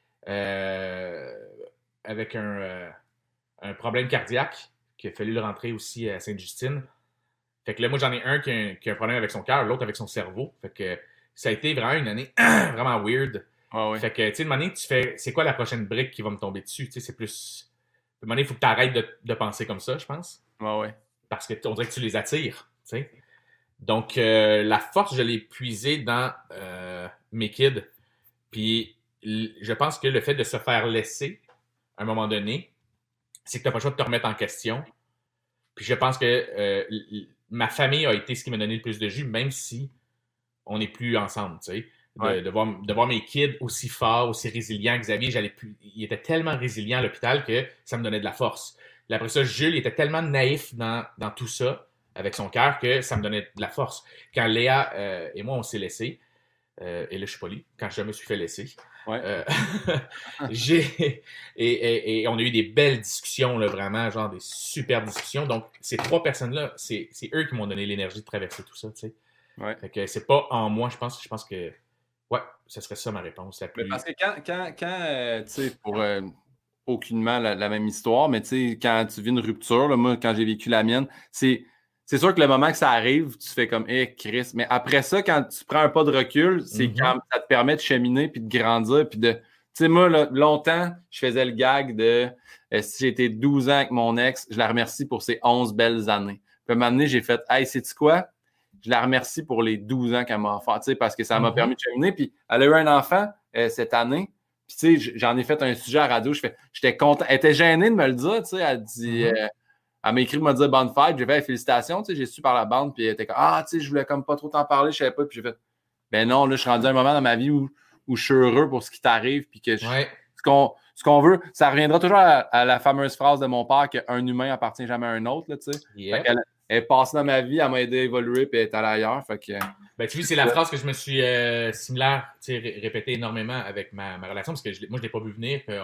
avec un problème cardiaque, qui a fallu le rentrer aussi à Sainte-Justine. Fait que là, moi, j'en ai un qui a un problème avec son cœur, l'autre avec son cerveau. Fait que ça a été vraiment une année vraiment weird. Ah, oui. Fait que, tu sais, de manière, tu fais, c'est quoi la prochaine brique qui va me tomber dessus? Tu sais, c'est plus. De manière, il faut que tu arrêtes de penser comme ça, je pense. Ouais. Parce que on dirait que tu les attires, tu sais. Donc, la force, je l'ai puisée dans mes kids. Puis, je pense que le fait de se faire laisser, à un moment donné, c'est que tu n'as pas le choix de te remettre en question. Puis, je pense que ma famille a été ce qui m'a donné le plus de jus, même si on n'est plus ensemble, tu sais. De voir mes kids aussi forts, aussi résilients. Xavier, il était tellement résilient à l'hôpital que ça me donnait de la force. Puis après ça, Jules, il était tellement naïf dans tout ça, avec son cœur, que ça me donnait de la force. Quand Léa et moi, on s'est laissés, et là, je suis poli, quand je me suis fait laisser, et on a eu des belles discussions, là, vraiment, genre des super discussions. Donc, ces trois personnes-là, c'est eux qui m'ont donné l'énergie de traverser tout ça, tu sais. Ouais. Fait que c'est pas en moi, je pense que ce serait ça ma réponse. Parce que quand tu sais, pour aucunement la même histoire, mais tu sais, quand tu vis une rupture, là, moi, quand j'ai vécu la mienne, c'est sûr que le moment que ça arrive, tu fais comme, Chris. Mais après ça, quand tu prends un pas de recul, c'est quand ça te permet de cheminer, puis de grandir, puis de. Tu sais, moi, là, longtemps, je faisais le gag de si j'ai été 12 ans avec mon ex, je la remercie pour ses 11 belles années. Puis à un moment donné, j'ai fait, hey, sais-tu quoi? Je la remercie pour les 12 ans qu'elle m'a offert, parce que ça m'a permis de cheminer. Puis elle a eu un enfant cette année. Puis tu sais, j'en ai fait un sujet à radio. J'étais content. Elle était gênée de me le dire. Tu sais, elle dit, elle m'a écrit, m'a dit bonne fête. J'ai fait félicitations. Tu sais, j'ai su par la bande. Puis elle était comme, tu sais, je voulais comme pas trop t'en parler. Je savais pas. Puis j'ai fait, ben non, là, je suis rendu à un moment dans ma vie où je suis heureux pour ce qui t'arrive. Puis que ce qu'on veut, ça reviendra toujours à la fameuse phrase de mon père qu'un humain appartient jamais à un autre. Là, tu sais. Elle est passée dans ma vie, elle m'a aidé à évoluer puis elle est allée ailleurs. Fait que, ben, tu vois, c'est la phrase que je me suis similaire répétée énormément avec ma relation parce que moi, je ne l'ai pas vu venir que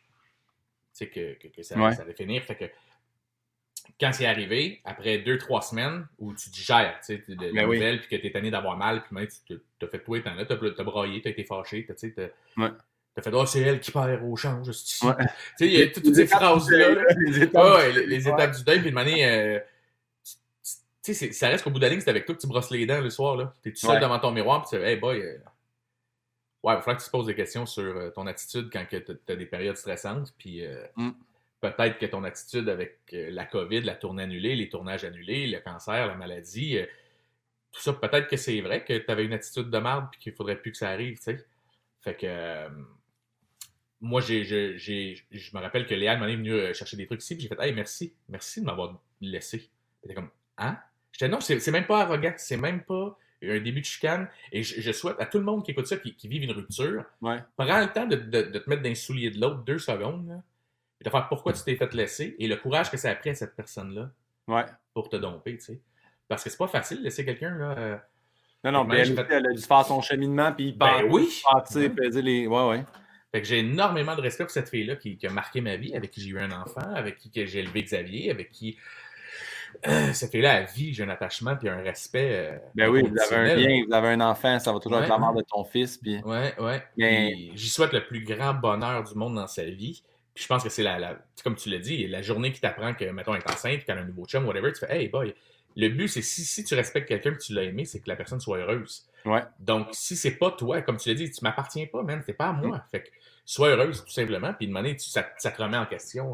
ça allait finir. Fait que quand c'est arrivé, après 2-3 semaines où tu digères de nouvelles puis que tu es tanné d'avoir mal, puis tu t'as fait toi, t'as braillé, t'as été fâché, t'as fait c'est elle qui perd au change. Il y a toutes ces phrases-là. Les étapes du deuil, puis de manière. Ça reste qu'au bout de la ligne, c'est avec toi que tu brosses les dents le soir. Là. T'es tout seul devant ton miroir, puis tu fais, hey boy, il va falloir que tu te poses des questions sur ton attitude quand tu as des périodes stressantes. Puis peut-être que ton attitude avec la COVID, la tournée annulée, les tournages annulés, le cancer, la maladie, tout ça, peut-être que c'est vrai que tu avais une attitude de merde puis qu'il faudrait plus que ça arrive. T'sais. Fait que moi, je me rappelle que Léa m'en est venue chercher des trucs ici, puis j'ai fait, hey, merci de m'avoir laissé. Puis t'es comme, hein? J'étais non, c'est même pas arrogant, c'est même pas un début de chicane. Et je souhaite à tout le monde qui écoute ça, qui vive une rupture, prends le temps de te mettre dans les souliers de l'autre 2 secondes, là, et de faire pourquoi tu t'es fait laisser, et le courage que ça a pris à cette personne-là pour te domper, tu sais. Parce que c'est pas facile de laisser quelqu'un, là. Non, mais elle a dû faire son cheminement, puis peser les. Fait que j'ai énormément de respect pour cette fille-là qui a marqué ma vie, avec qui j'ai eu un enfant, avec qui j'ai élevé Xavier, avec qui. Cette fille-là, à vie, j'ai un attachement puis un respect. Ben oui, vous avez un lien, vous avez un enfant, ça va toujours être la mort de ton fils. Puis... Mais j'y souhaite le plus grand bonheur du monde dans sa vie. Puis je pense que c'est comme tu l'as dit, la journée qui t'apprend que, mettons, elle est enceinte, qu'elle a un nouveau chum, whatever, tu fais, hey boy, le but, c'est si tu respectes quelqu'un que tu l'as aimé, c'est que la personne soit heureuse. Ouais. Donc, si c'est pas toi, comme tu l'as dit, tu m'appartiens pas, man, t'es pas à moi. Fait que sois heureuse, tout simplement. Puis de manière, ça te remet en question,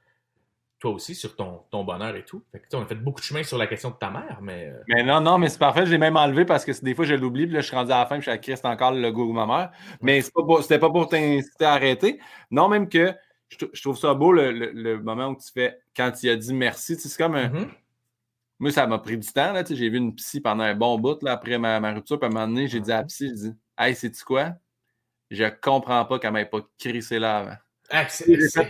toi aussi, sur ton bonheur et tout. Fait que, on a fait beaucoup de chemin sur la question de ta mère, mais... Mais non, mais c'est parfait. Je l'ai même enlevé parce que des fois, je l'oublie. Puis là, je suis rendu à la fin. Puis je suis à Christ encore le logo de ma mère. Mais c'était pas pour t'inciter à arrêter. Non, même que je trouve ça beau le moment où tu fais quand il a dit merci. Tu sais, c'est comme un. Moi, ça m'a pris du temps. Là, tu sais, j'ai vu une psy pendant un bon bout là, après ma rupture. Puis à un moment donné, j'ai dit à la psy, j'ai dit hey, sais-tu quoi? Je comprends pas qu'elle m'ait pas crissé là avant. Assez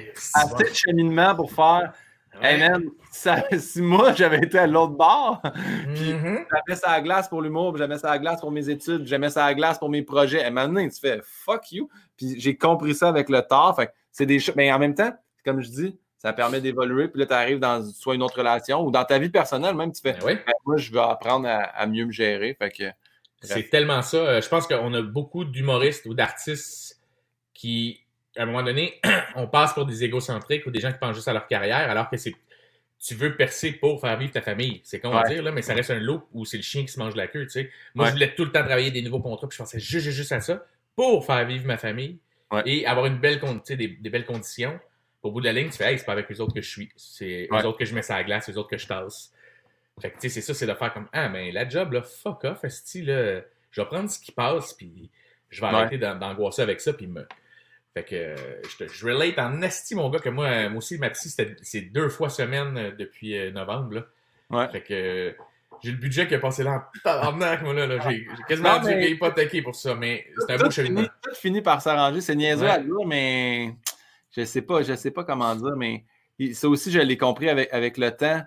de cheminement pour faire. Hey man, si moi j'avais été à l'autre bord, puis j'avais ça à la glace pour l'humour, puis j'avais ça à la glace pour mes études, puis j'avais ça à la glace pour mes projets. Et maintenant, tu fais fuck you. Puis j'ai compris ça avec le temps. Fait que c'est des choses. Mais en même temps, comme je dis, ça permet d'évoluer. Puis là, tu arrives dans soit une autre relation ou dans ta vie personnelle, même, tu fais moi, je veux apprendre à mieux me gérer. Fait que. C'est tellement ça. Je pense qu'on a beaucoup d'humoristes ou d'artistes qui, à un moment donné, on passe pour des égocentriques ou des gens qui pensent juste à leur carrière, alors que tu veux percer pour faire vivre ta famille. C'est con à dire, là, mais ça reste un loop où c'est le chien qui se mange la queue, tu sais. Moi, je voulais tout le temps travailler des nouveaux contrats, puis je pensais juste à ça pour faire vivre ma famille et avoir une belle, des belles conditions. Au bout de la ligne, tu fais, hey, c'est pas avec eux autres que je suis. C'est eux autres que je mets ça à la glace, eux autres que je tasse. Fait que, tu sais, c'est ça, c'est de faire comme, ah, mais la job, là, fuck off, esti, là, je vais prendre ce qui passe, puis je vais arrêter d'angoisser avec ça, puis Fait que je relate en esti, mon gars, que moi aussi, ma psy, c'est 2 fois semaine depuis novembre, là. Ouais. Fait que j'ai le budget qui a passé là en tabarnak, moi, là. J'ai quasiment dû hypothéquer pour ça, mais c'est un beau cheminement. Tout finit par s'arranger, c'est niaiseux à dire, mais je sais pas comment dire, mais ça aussi, je l'ai compris avec le temps.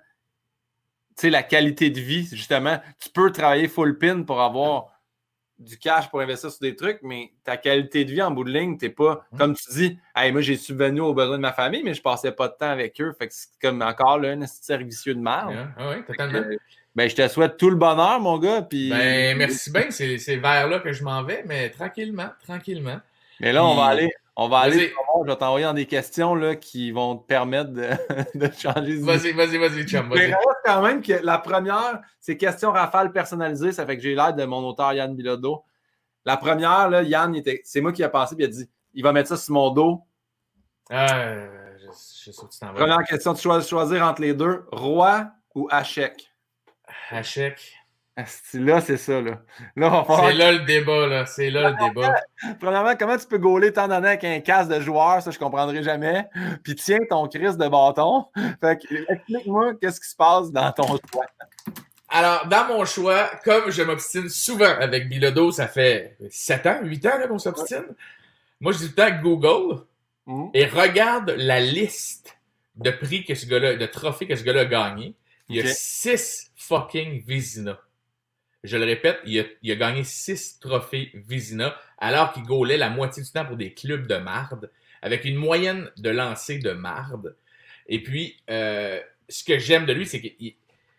Tu sais, la qualité de vie, justement, tu peux travailler full pin pour avoir du cash pour investir sur des trucs, mais ta qualité de vie en bout de ligne, t'es pas, comme tu dis, hey, moi j'ai subvenu aux besoins de ma famille, mais je passais pas de temps avec eux. Fait que c'est comme encore là, un cercle vicieux de merde. Ah ouais, totalement. Ben, je te souhaite tout le bonheur, mon gars. Puis... Ben, merci bien, c'est vers là que je m'en vais, mais tranquillement. Mais là, on va aller, je vais t'envoyer dans des questions là, qui vont te permettre de changer d'idée. Vas-y, chum, vas-y. Mais reste quand même que la première, c'est question rafale personnalisée, ça fait que j'ai l'aide de mon auteur Yann Bilodeau. La première, là, Yann, c'est moi qui ai pensé, puis il a dit, il va mettre ça sur mon dos. Je sais où tu t'en vas. Première question, tu dois choisir entre les deux, roi ou Hachek? Hachek. Là, c'est ça, là. C'est là le débat, là. C'est là le débat. Premièrement, comment tu peux gauler tant d'années avec un casque de joueur? Ça, je comprendrai jamais. Puis tiens ton Christ de bâton. Fait que, explique-moi qu'est-ce qui se passe dans ton choix. Alors, dans mon choix, comme je m'obstine souvent avec Bilodeau, ça fait 7 ans, 8 ans là, qu'on s'obstine. Moi, je dis tout le temps Google et regarde la liste de prix que ce gars-là, de trophées que ce gars-là a gagné. Il y a 6 fucking Vézina. Je le répète, il a gagné 6 trophées Vézina, alors qu'il gaulait la moitié du temps pour des clubs de marde, avec une moyenne de lancer de marde. Et puis, ce que j'aime de lui, c'est qu'il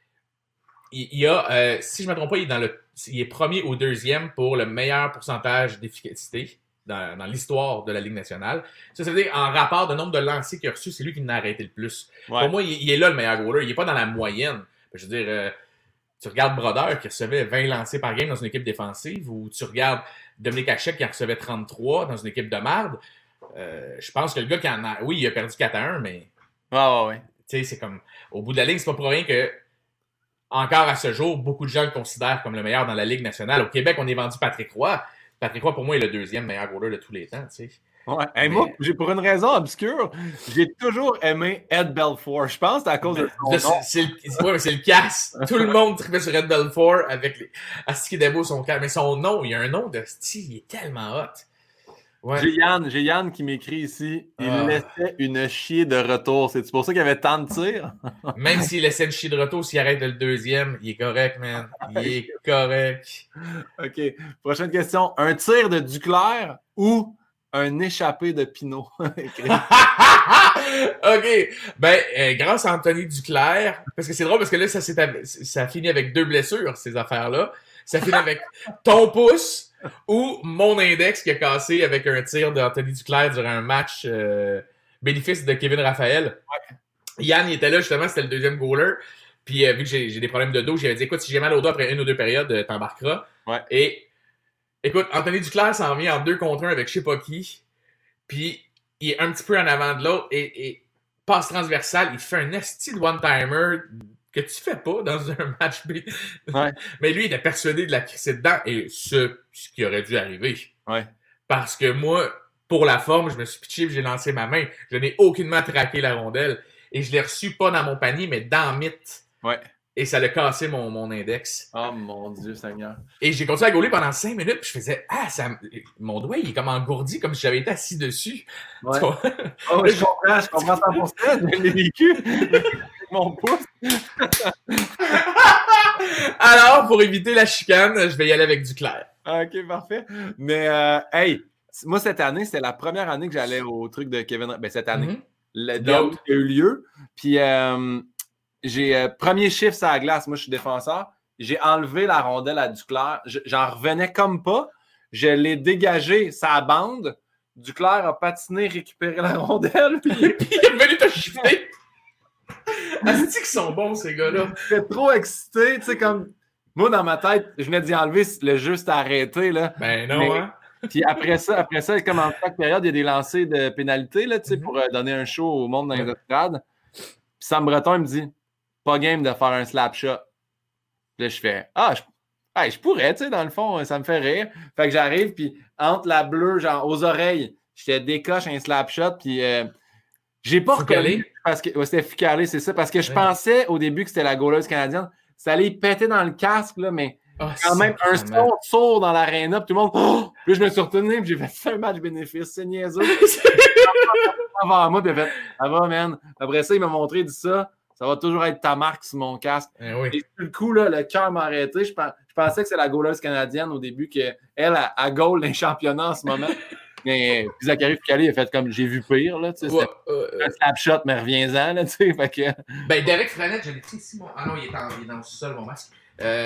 a, si je ne me trompe pas, il est premier ou deuxième pour le meilleur pourcentage d'efficacité dans l'histoire de la Ligue nationale. Ça veut dire, en rapport de nombre de lancers qu'il a reçus, c'est lui qui en a arrêté le plus. Ouais. Pour moi, il est là le meilleur goaler. Il n'est pas dans la moyenne. Je veux dire, tu regardes Brodeur qui recevait 20 lancers par game dans une équipe défensive, ou tu regardes Dominique Hachek qui en recevait 33 dans une équipe de marde. Je pense que le gars qui en a... Oui, il a perdu 4-1, mais... Ouais. Tu sais, c'est comme... Au bout de la ligne, c'est pas pour rien que, encore à ce jour, beaucoup de gens le considèrent comme le meilleur dans la Ligue nationale. Au Québec, on est vendu Patrick Roy. Patrick Roy, pour moi, est le deuxième meilleur goaler de tous les temps, tu sais. Ouais. Hey, moi, pour une raison obscure, j'ai toujours aimé Ed Belfour. Je pense que c'est à cause de son nom. C'est le casse. Tout le monde tripait sur Ed Belfour avec les... Asti qui est beau son casse. Mais son nom, il y a un nom de style, il est tellement hot. Ouais. J'ai Yann qui m'écrit ici. Il laissait une chier de retour. C'est pour ça qu'il y avait tant de tirs? Même s'il laissait une chier de retour, s'il arrête le deuxième, il est correct, man. Il est correct. OK. Prochaine question. Un tir de Duclair ou un échappé de Pinot? OK. Grâce à Anthony Duclair, parce que c'est drôle, parce que là, ça finit avec 2 blessures, ces affaires-là. Ça finit avec ton pouce ou mon index qui a cassé avec un tir d'Anthony Duclair durant un match bénéfice de Kevin Raphaël. Ouais. Yann, il était là, justement, c'était le deuxième goaler. Puis vu que j'ai des problèmes de dos, j'avais dit, écoute, si j'ai mal au dos après 1 ou 2 périodes, t'embarqueras. Ouais. Et écoute, Anthony Duclair s'en vient en 2 contre 1 avec je sais pas qui. Puis il est un petit peu en avant de l'autre et passe transversale, il fait un esti de one-timer que tu fais pas dans un match B. Ouais. Mais lui, il était persuadé de la crisser dedans et ce qui aurait dû arriver. Ouais. Parce que moi, pour la forme, je me suis pitché et j'ai lancé ma main. Je n'ai aucunement traqué la rondelle. Et je l'ai reçu pas dans mon panier, mais dans le mythe. Ouais. Et ça l'a cassé mon index. Oh mon Dieu Seigneur. Et j'ai continué à gauler pendant 5 minutes, puis je faisais mon doigt, il est comme engourdi, comme si j'avais été assis dessus. Ouais. Oh, je comprends 100%, je l'ai vécu. Mon pouce. Alors, pour éviter la chicane, je vais y aller avec du clair. Ok, parfait. Mais, hey, moi, cette année, c'était la première année que j'allais au truc de Kevin. Ben, cette année. Le deal qui a eu lieu. Puis, j'ai premier chiffre sur la glace. Moi, je suis défenseur. J'ai enlevé la rondelle à Duclair. J'en revenais comme pas. Je l'ai dégagé sa bande. Duclair a patiné, récupéré la rondelle. Puis il est venu te chuter. Asti qu'ils sont bons, ces gars-là. J'étais trop excité. Tu sais, comme... Moi, dans ma tête, je venais d'y enlever. Le jeu s'était arrêté, là. Ben non, hein. Puis après ça, comme en chaque période, il y a des lancers de pénalité, là, tu sais, pour donner un show au monde dans les estrades. Puis Sam Breton, il me dit, pas game de faire un slap shot. Puis là, je fais, je pourrais, tu sais, dans le fond, ça me fait rire. Fait que j'arrive, puis entre la bleue, genre, aux oreilles, je te décoche un slap shot, puis j'ai pas reconnu. Parce que c'était Ficalé, c'est ça, parce que je pensais au début que c'était la goaleuse canadienne. Ça allait péter dans le casque, là, mais quand même un son sourd dans l'aréna, puis tout le monde. Oh! Puis je me suis retenu, puis j'ai fait un match bénéfice, c'est niaiseux. Avant moi, puis il a fait, ça va, man. Après ça, il m'a montré, il dit ça va toujours être ta marque sur mon casque. Oui. Et sur le coup, là, le cœur m'a arrêté. Je pensais que c'est la goaleuse canadienne au début, qu'elle a goal dans les championnats en ce moment. Mais puis Zachary Ficalé, il a fait comme j'ai vu pire, là, tu sais, un slapshot, mais reviens-en, là, tu sais, fait que... Ben, Derek Frenette, je l'ai pris ici, ah non, il est dans le sous-sol, mon masque.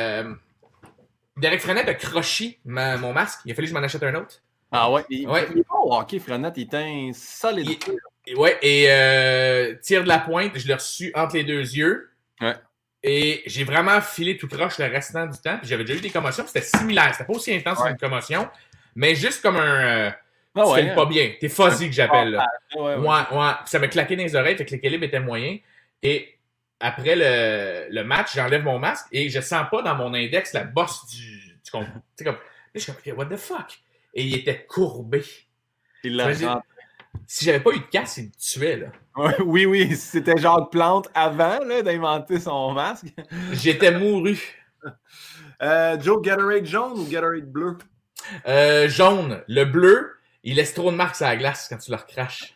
Derek Frenette a croché mon masque, il a fallu que je m'en achète un autre. Ah ouais? Ok, Frenette, il était solide. Ouais, et tir de la pointe, je l'ai reçu entre les 2 yeux. Ouais. Et j'ai vraiment filé tout croche le restant du temps, puis j'avais déjà eu des commotions, puis c'était similaire, c'était pas aussi intense qu'une commotion, mais juste comme un... tu fais pas bien. T'es fuzzy que j'appelle, là. Ouais. Ça m'a claqué dans les oreilles, fait que l'équilibre était moyen. Et après le match, j'enlève mon masque et je sens pas dans mon index la bosse du... Tu sais, comme... Je suis comme, what the fuck? Et il était courbé. Il l'a Si j'avais pas eu de casse, il me tuait, là. Oui. C'était genre de plante avant, là, d'inventer son masque. J'étais mouru. Joe, Gatorade jaune ou Gatorade bleu? Jaune. Le bleu, il laisse trop de marques sur la glace quand tu le recraches.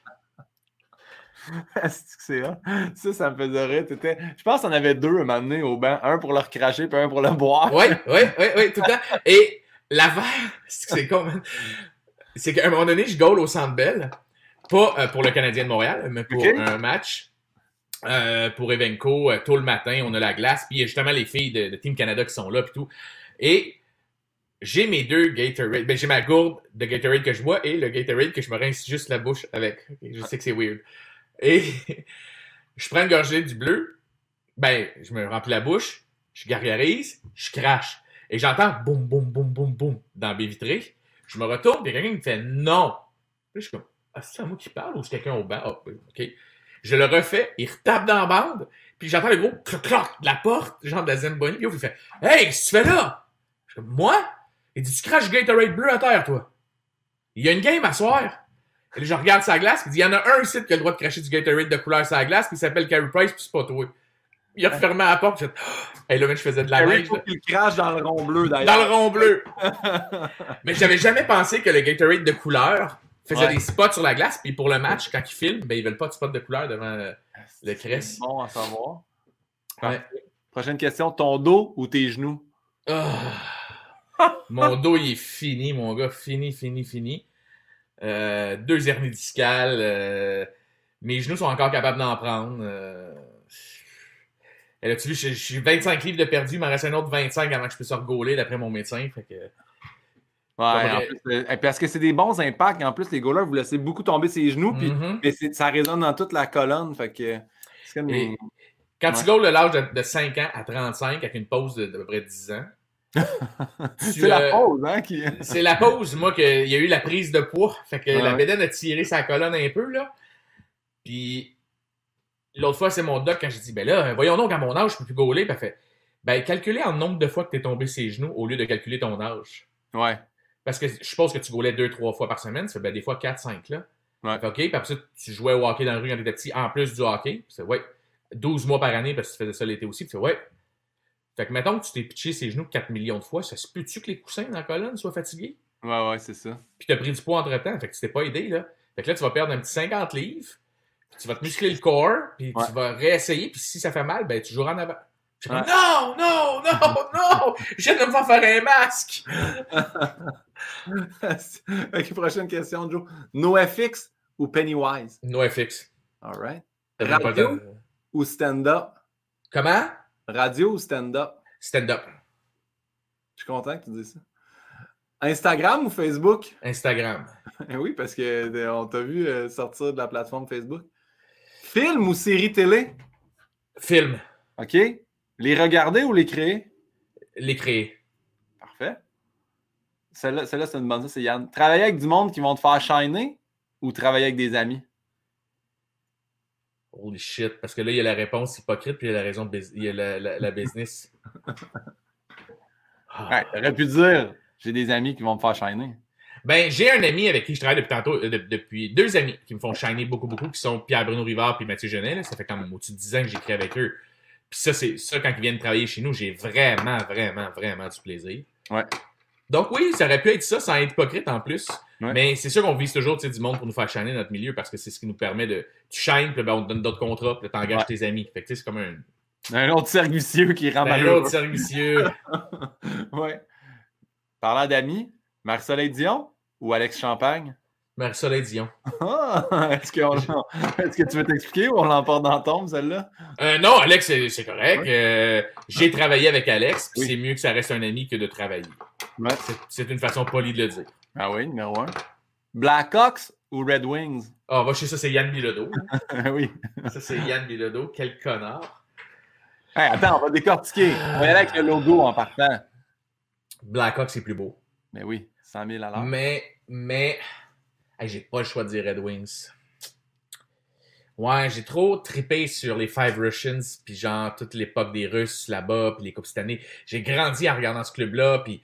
C'est ça me faisait rire. Je pense qu'on avait 2 à un moment donné au banc. Un pour le recracher puis un pour le boire. Oui, tout le temps. Et l'affaire, c'est con, man. C'est qu'à un moment donné, je goal au Centre Bell. Pas pour le Canadien de Montréal, mais pour un match. Pour Evenco, tôt le matin, on a la glace. Puis il y a justement les filles de Team Canada qui sont là. Puis tout. Et j'ai mes 2 Gatorade. Ben, j'ai ma gourde de Gatorade que je bois et le Gatorade que je me rince juste la bouche avec. Je sais que c'est weird. Et je prends une gorgée du bleu. Ben, je me remplis la bouche. Je gargarise. Je crache. Et j'entends boum, boum, boum, boum, boum dans la baie vitrée. Je me retourne et quelqu'un me fait non. Puis je suis comme, c'est à moi qui parle ou c'est quelqu'un au banc? Oh, OK. Je le refais. Il retape dans la bande. Puis j'entends le gros cloc de la porte, genre de la Zamboni. Puis il fait, hey, qu'est-ce que tu fais là? Je suis comme, moi? Il dit, tu craches Gatorade bleu à terre, toi. Il y a une game à soir. Et là, je regarde sa glace, il dit, il y en a un ici qui a le droit de cracher du Gatorade de couleur sur la glace, puis il s'appelle Carey Price, puis c'est pas toi. Il a refermé la porte, puis et là, je faisais de la neige. Il crache dans le rond bleu, d'ailleurs. Dans le rond bleu. Mais j'avais jamais pensé que le Gatorade de couleur faisait des spots sur la glace, puis pour le match, quand ils filment, ben, ils veulent pas de spots de couleur devant le crest. C'est bon à savoir. Ouais. Prochaine question, ton dos ou tes genoux? Mon dos, il est fini, mon gars. Fini. 2 hernies discales. Mes genoux sont encore capables d'en prendre. Et là, tu vois, je suis 25 livres de perdu. Il m'en reste un autre 25 avant que je puisse regauler d'après mon médecin. Fait que... Ouais, en plus, parce que c'est des bons impacts. En plus, les goalers, vous laissez beaucoup tomber ses genoux. Puis, mais ça résonne dans toute la colonne. Fait que c'est comme Quand tu goals de l'âge de 5 ans à 35 avec une pause d'à peu près 10 ans. C'est la pause, hein? C'est la pause, moi, qu'il y a eu la prise de poids. Fait que la bédaine a tiré sa colonne un peu, là. Puis l'autre fois, c'est mon doc quand j'ai dit, ben là, voyons donc, à mon âge, je peux plus gauler. Puis elle fait, ben calculez en nombre de fois que t'es tombé ses genoux au lieu de calculer ton âge. Ouais. Parce que je suppose que tu gaulais 2-3 fois par semaine. Ça fait ben, des fois 4-5, là. Ouais. Fait, OK, puis après ça, tu jouais au hockey dans la rue quand t'étais petit, en plus du hockey. Puis c'est, ouais, 12 mois par année parce que tu faisais ça l'été aussi. Puis c'est, ouais. Fait que mettons que tu t'es pitché ses genoux 4 millions de fois, ça se peut-tu que les coussins dans la colonne soient fatigués? Ouais, c'est ça. Puis t'as pris du poids entre-temps, fait que tu t'es pas aidé, là. Fait que là, tu vas perdre un petit 50 livres, puis tu vas te muscler le corps, puis tu vas réessayer, puis si ça fait mal, ben tu joueras en avant. Je suis comme, non! Je viens de me faire un masque! OK, prochaine question, Joe. NoFX ou Pennywise? NoFX. All right. Radio ou stand-up? Comment? Radio ou stand-up? Stand-up. Je suis content que tu dises ça. Instagram ou Facebook? Instagram. Oui, parce qu'on t'a vu sortir de la plateforme Facebook. Film ou série télé? Film. OK. Les regarder ou les créer? Les créer. Parfait. Celle-là c'est une bonne, ça, c'est Yann. Travailler avec du monde qui vont te faire shiner ou travailler avec des amis? Holy shit. Parce que là, il y a la réponse hypocrite puis il y a la raison il y a la business. Ouais, t'aurais pu dire j'ai des amis qui vont me faire shiner. Ben, j'ai un ami avec qui je travaille depuis 2 amis qui me font shiner beaucoup, qui sont Pierre-Bruno Rivard et Mathieu Genet. Là. Ça fait quand même au-dessus de 10 ans que j'écris avec eux. Puis ça, c'est ça, quand ils viennent travailler chez nous, j'ai vraiment du plaisir. Ouais. Donc oui, ça aurait pu être ça sans être hypocrite en plus. Ouais. Mais c'est sûr qu'on vise toujours du monde pour nous faire shiner notre milieu parce que c'est ce qui nous permet de... Tu shines, puis ben, on te donne d'autres contrats, puis t'engages tes amis. Fait que c'est comme un autre cercle vicieux qui rend malheureux. Un autre cercle vicieux. Ouais. Parlant d'amis, Marie-Soleil Dion ou Alex Champagne? Marie-Soleil Dion. Est-ce que tu veux t'expliquer ou on l'emporte dans la tombe, celle-là? Non, Alex, c'est correct. Ouais. J'ai travaillé avec Alex, puis oui. c'est mieux que ça reste un ami que de travailler. Ouais. C'est une façon polie de le dire. Ah oui, numéro 1. Blackhawks ou Red Wings? Ah, va chez ça, c'est Yann Bilodeau. Oui. Ça, c'est Yann Bilodeau. Quel connard. Hey, attends, on va décortiquer. On va y aller avec le logo en partant. Blackhawks, c'est plus beau. Mais oui, 100 000 à l'heure. Mais... Hey, j'ai pas le choix de dire Red Wings. Ouais, j'ai trop trippé sur les Five Russians, puis genre toute l'époque des Russes là-bas, puis les Coupes Stanley. J'ai grandi en regardant ce club-là, puis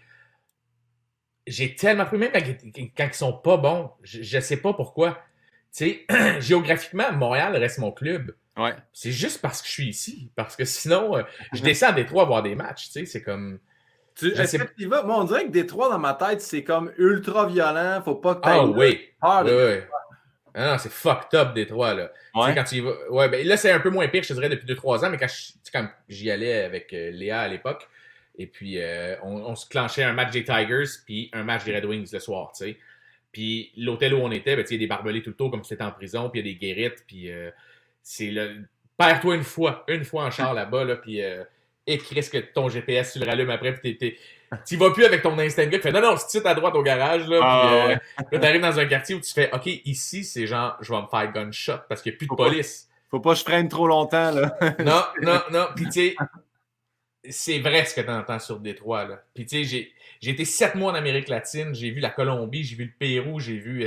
j'ai tellement pris, même quand ils sont pas bons, je sais pas pourquoi. Tu sais, géographiquement, Montréal reste mon club. Ouais. C'est juste parce que je suis ici, parce que sinon, je descends à Détroit voir des matchs, tu sais, c'est comme... Moi, on dirait que Détroit, dans ma tête, c'est comme ultra violent. Faut pas que tu Ah oui. peur de... Oui. Ah non, c'est fucked up, Détroit, là. Ouais. Tu sais, quand tu y vas... Ouais, ben là, c'est un peu moins pire, je te dirais, depuis 2-3 ans, mais quand j'y allais avec Léa à l'époque, et puis on se clenchait un match des Tigers, puis un match des Red Wings le soir, tu sais. Puis l'hôtel où on était, ben, il y a des barbelés tout le tour, comme si c'était en prison, puis il y a des guérites, puis c'est le... Perds-toi une fois en char là-bas, là, puis... écris que ton GPS, tu le rallumes après, puis tu vas plus avec ton instinct gars, tu fais non, c'est à droite au garage, là, puis là, t'arrives dans un quartier où tu fais, OK, ici, c'est genre, je vais me faire gunshot parce qu'il n'y a plus de police. Faut pas que je freine trop longtemps, là. non, puis tu sais, c'est vrai ce que t'entends sur Détroit, là. Puis tu sais, j'ai été 7 mois en Amérique latine, j'ai vu la Colombie, j'ai vu le Pérou, j'ai vu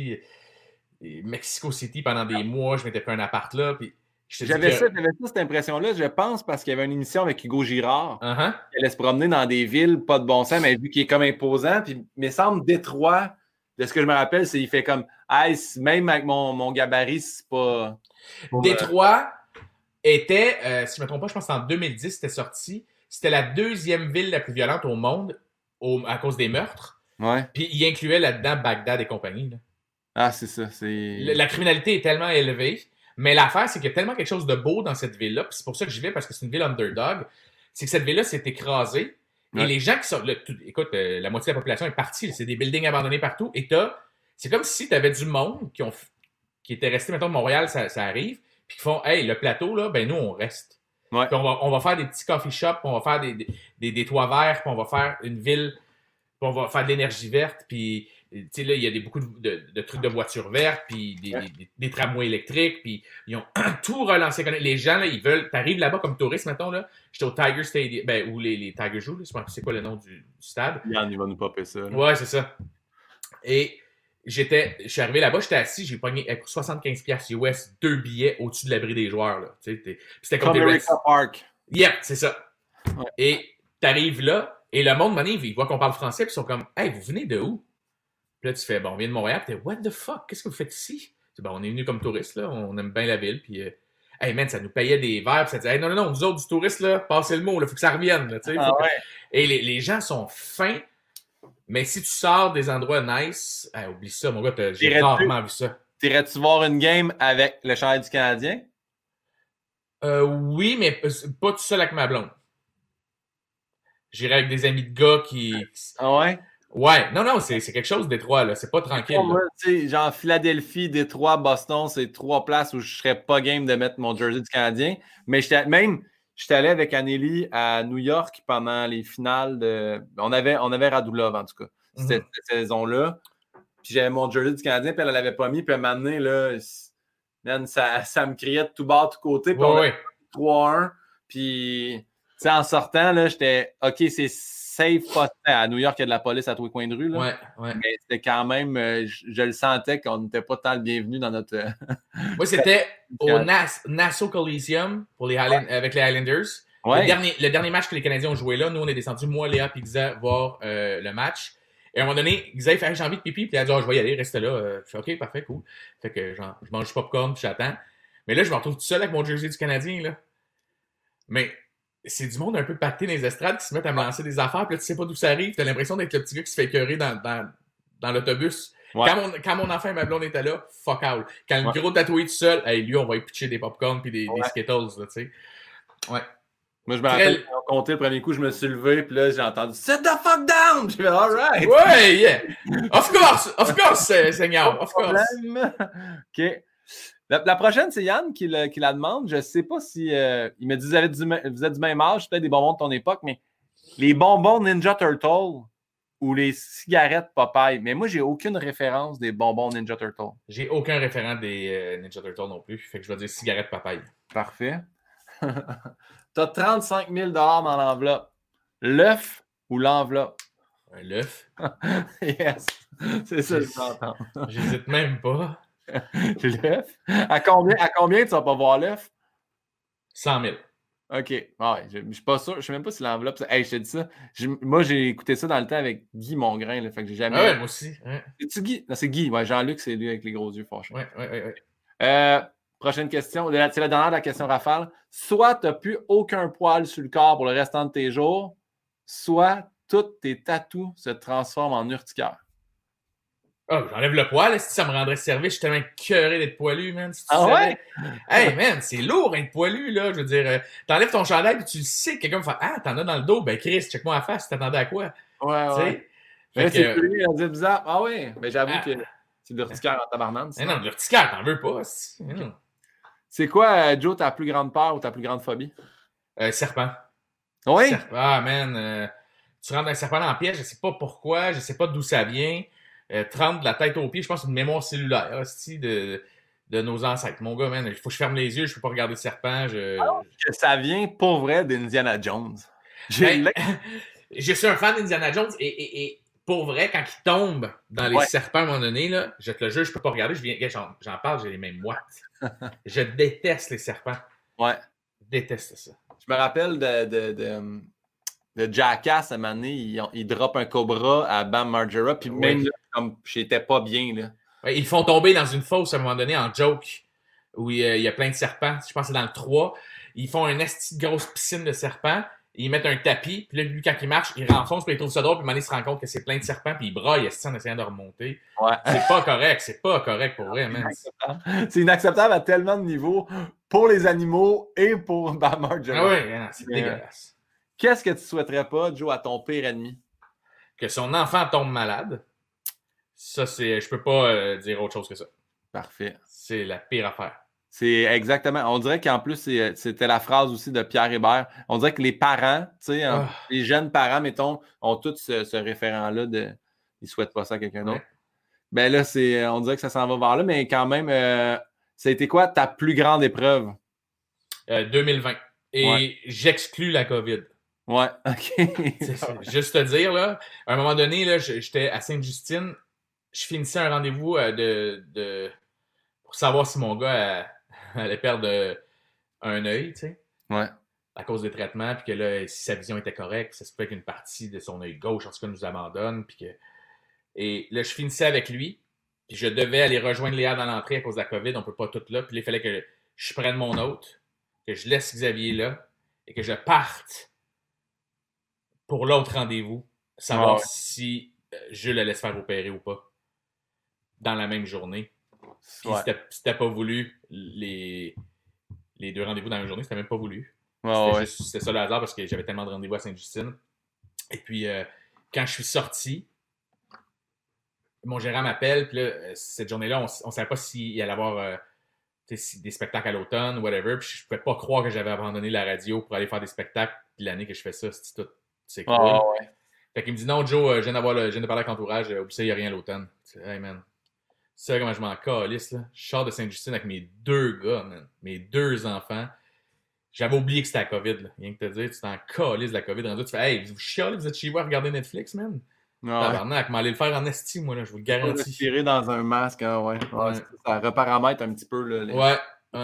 Mexico City pendant des mois, je m'étais fait un appart là, puis j'avais ça, cette impression-là, je pense, parce qu'il y avait une émission avec Hugo Girard. Qui allait se promener dans des villes, pas de bon sens, mais vu qu'il est comme imposant. Puis, il me semble, Détroit, de ce que je me rappelle, c'est qu'il fait comme hey, même avec mon gabarit, c'est pas. Détroit était, si je ne me trompe pas, je pense qu'en 2010, c'était sorti. C'était la 2e ville la plus violente au monde à cause des meurtres. Ouais. Puis, il incluait là-dedans Bagdad et compagnie. Là. Ah, c'est ça. La criminalité est tellement élevée. Mais l'affaire, c'est qu'il y a tellement quelque chose de beau dans cette ville-là, puis c'est pour ça que j'y vais, parce que c'est une ville underdog, c'est que cette ville-là s'est écrasée, et les gens qui sont... écoute, la moitié de la population est partie, c'est des buildings abandonnés partout, et c'est comme si tu avais du monde qui était resté, mettons, de Montréal, ça arrive, puis qui font « Hey, le plateau, là, ben nous, on reste. Puis on va faire des petits coffee shops, puis on va faire des toits verts, puis on va faire une ville on va faire de l'énergie verte, puis tu sais, là, il y a beaucoup de trucs de voitures vertes, puis des tramways électriques, puis ils ont tout relancé. Les gens, là, ils veulent... T'arrives là-bas comme touriste, mettons, là. J'étais au Tiger Stadium, où les Tigers jouent, là, je sais pas c'est quoi le nom du stade. Yann, il va nous popper ça. Là. Ouais, c'est ça. Et je suis arrivé là-bas, j'étais assis, j'ai pogné 75$ US, 2 billets au-dessus de l'abri des joueurs, là. C'était comme des Comerica Park. Yep, c'est ça. Ouais. Et t'arrives là, et le monde, ils voient qu'on parle français, puis ils sont comme, hey, vous venez de où? Puis là, tu fais, bon, on vient de Montréal, puis t'es, what the fuck? Qu'est-ce que vous faites ici? Ben, on est venu comme touristes, là, on aime bien la ville, puis, hey man, ça nous payait des verres, puis ça disait, hey, non, nous autres, du touriste, là, passez le mot, là, faut que ça revienne, là, tu sais. Ouais. Et les gens sont fins, mais si tu sors des endroits nice, oublie ça, mon gars, j'ai rarement vu ça. T'irais-tu voir une game avec le chandail du Canadien? Oui, mais pas tout seul avec ma blonde. J'irais avec des amis de gars qui... Ah ouais? Ouais, non, c'est quelque chose d'étroit, là. C'est pas tranquille. Moi, tu sais, genre Philadelphie, Détroit, Boston, c'est 3 places où je serais pas game de mettre mon jersey du Canadien. Mais j'étais allé avec Anneli à New York pendant les finales de. On avait Radulov, en tout cas, cette saison-là. Puis j'avais mon jersey du Canadien, puis elle l'avait pas mis. Puis à un moment donné, là, man, ça me criait de tout bas, de tout côté. Puis on avait 3-1. Puis, tu sais, en sortant, là, j'étais OK, c'est safe, pas à New York, il y a de la police à tous les coins de rue. Là. Ouais. Mais c'était quand même, je le sentais qu'on n'était pas tant le bienvenu dans notre. Moi, c'était au Nassau Coliseum pour avec les Highlanders. Ouais. Le dernier match que les Canadiens ont joué là, nous, on est descendu, moi, Léa et Xa, voir le match. Et à un moment donné, Xa, il fait, j'ai envie de pipi, puis il a dit, je vais y aller, reste là. Je fais, OK, parfait, cool. Fait que je mange du popcorn, puis j'attends. Mais là, je me retrouve tout seul avec mon jersey du Canadien, là. Mais c'est du monde un peu pacté dans les estrades qui se mettent à me lancer des affaires, puis là, tu sais pas d'où ça arrive. T'as l'impression d'être le petit gars qui se fait écœurer dans l'autobus. Ouais. Quand mon enfant et ma blonde étaient là, fuck out. Quand le gros tatoué tout seul, lui, on va y pitcher des popcorn puis des Skittles, là, tu sais. Ouais. Moi, je me rappelle, quand on comptait le premier coup, je me suis levé, puis là, j'ai entendu « Sit the fuck down! » J'ai fait « Alright! » Ouais, yeah! Of course, Seigneur, of course! OK. La prochaine, c'est Yann qui la demande. Je ne sais pas si... il me dit vous êtes du même âge, peut-être des bonbons de ton époque, mais les bonbons Ninja Turtle ou les cigarettes Popeye. Mais moi, j'ai aucune référence des bonbons Ninja Turtle. J'ai aucun référent des Ninja Turtle non plus. Fait que je vais dire cigarettes Popeye. Parfait. Tu as 35 000 $ dans l'enveloppe. L'œuf ou l'enveloppe? L'œuf. Yes. C'est ça que je veux entendre. J'hésite même pas. L'œuf? À combien tu vas pas voir l'œuf? 100 000. OK. Ah ouais, je suis pas sûr. Je sais même pas si l'enveloppe... Hey, je te dis ça. Moi, j'ai écouté ça dans le temps avec Guy Mongrain. Là, fait que j'ai jamais... Ah ouais, moi aussi. Ouais. C'est-tu Guy? Non, c'est Guy. Ouais, Jean-Luc, c'est lui avec les gros yeux fâchés. Ouais. Prochaine question. C'est la dernière de la question rafale. Soit tu n'as plus aucun poil sur le corps pour le restant de tes jours, soit tous tes tatous se transforment en urticaire. Oh, j'enlève le poil, si ça me rendrait service, je suis tellement écœuré d'être poilu, man. Si tu savais. Ouais? Hey, man, c'est lourd d'être poilu, là. Je veux dire, t'enlèves ton chandail puis tu le sais, quelqu'un me fait « Ah, t'en as dans le dos? Ben, Chris, check-moi la face, t'attendais à quoi? » Ouais. C'est plus, on dit bizarre. Ah oui, mais j'avoue que c'est de l'urticaire en tabarnane. Non, de l'urticaire, t'en veux pas. C'est quoi, Joe, ta plus grande peur ou ta plus grande phobie? Serpent. Oui? Ah, man, tu rentres un serpent dans la pièce, je sais pas pourquoi, je sais pas d'où ça vient. Te rendre de la tête aux pieds, je pense que c'est une mémoire cellulaire de nos ancêtres. Mon gars, man, il faut que je ferme les yeux, je peux pas regarder le serpent. Que ça vient pour vrai d'Indiana Jones. Je suis un fan d'Indiana Jones et pour vrai, quand il tombe dans les serpents à un moment donné, là, je te le jure, je peux pas regarder. J'en parle, j'ai les mêmes moites. Je déteste les serpents. Ouais. Je déteste ça. Je me rappelle de Jackass, à un moment donné, il drop un cobra à Bam Margera, puis même là, comme j'étais pas bien. Là. Ouais, ils font tomber dans une fosse à un moment donné en joke, où il y a plein de serpents. Je pense que c'est dans le 3. Ils font une esti de grosse piscine de serpents. Ils mettent un tapis, puis là, lui, quand il marche, il renfonce, puis il trouve ça drôle, puis Mané se rend compte que c'est plein de serpents, puis il braille en essayant de remonter. Ouais. C'est pas correct pour vrai, man. C'est inacceptable à tellement de niveaux pour les animaux et pour Bam Margera. Ah ouais, c'est dégueulasse. Qu'est-ce que tu souhaiterais pas, Joe, à ton pire ennemi? Que son enfant tombe malade. Ça, je peux pas dire autre chose que ça. Parfait. C'est la pire affaire. C'est exactement. On dirait qu'en plus, c'était la phrase aussi de Pierre Hébert. On dirait que les parents, tu sais, les jeunes parents, mettons, ont tous ce référent-là de ils ne souhaitent pas ça à quelqu'un d'autre. Ben là, on dirait que ça s'en va vers là, mais quand même, ça a été quoi ta plus grande épreuve? 2020. Et j'exclus la COVID. Ouais, OK. C'est juste te dire, là, à un moment donné, là, j'étais à Sainte-Justine, je finissais un rendez-vous pour savoir si mon gars allait perdre un œil, tu sais. Ouais. À cause des traitements, puis que là, si sa vision était correcte, ça se peut qu'une partie de son œil gauche, en tout cas, nous abandonne, puis que... Et là, je finissais avec lui, puis je devais aller rejoindre Léa dans l'entrée à cause de la COVID, on peut pas tout là, puis là, il fallait que je prenne mon hôte, que je laisse Xavier là, et que je parte pour l'autre rendez-vous, savoir si je le laisse faire opérer ou pas, dans la même journée. Puis c'était pas voulu, les 2 rendez-vous dans la même journée, c'était même pas voulu. C'était ça le hasard parce que j'avais tellement de rendez-vous à Sainte-Justine. Et puis, quand je suis sorti, mon gérant m'appelle, puis là, cette journée-là, on savait pas s'il allait avoir des spectacles à l'automne ou whatever, puis je pouvais pas croire que j'avais abandonné la radio pour aller faire des spectacles, puis l'année que je fais ça, c'est cool. Fait qu'il me dit, non, Joe, je viens de parler avec l'entourage, oublie ça, il n'y a rien à l'automne. Hey, man. C'est comment je m'en calisse, là. Je sors de Sainte-Justine avec mes 2 gars, man. Mes 2 enfants. J'avais oublié que c'était la COVID, là. Rien que te dire, tu t'en calisses de la COVID. Rendu, tu fais, hey, vous chialez, vous êtes chez vous à regarder Netflix, man. Tabarnak, m'allez le faire en esti, moi, là, je vous le garantis. Respirer dans un masque, hein, ça reparamètre un petit peu, là.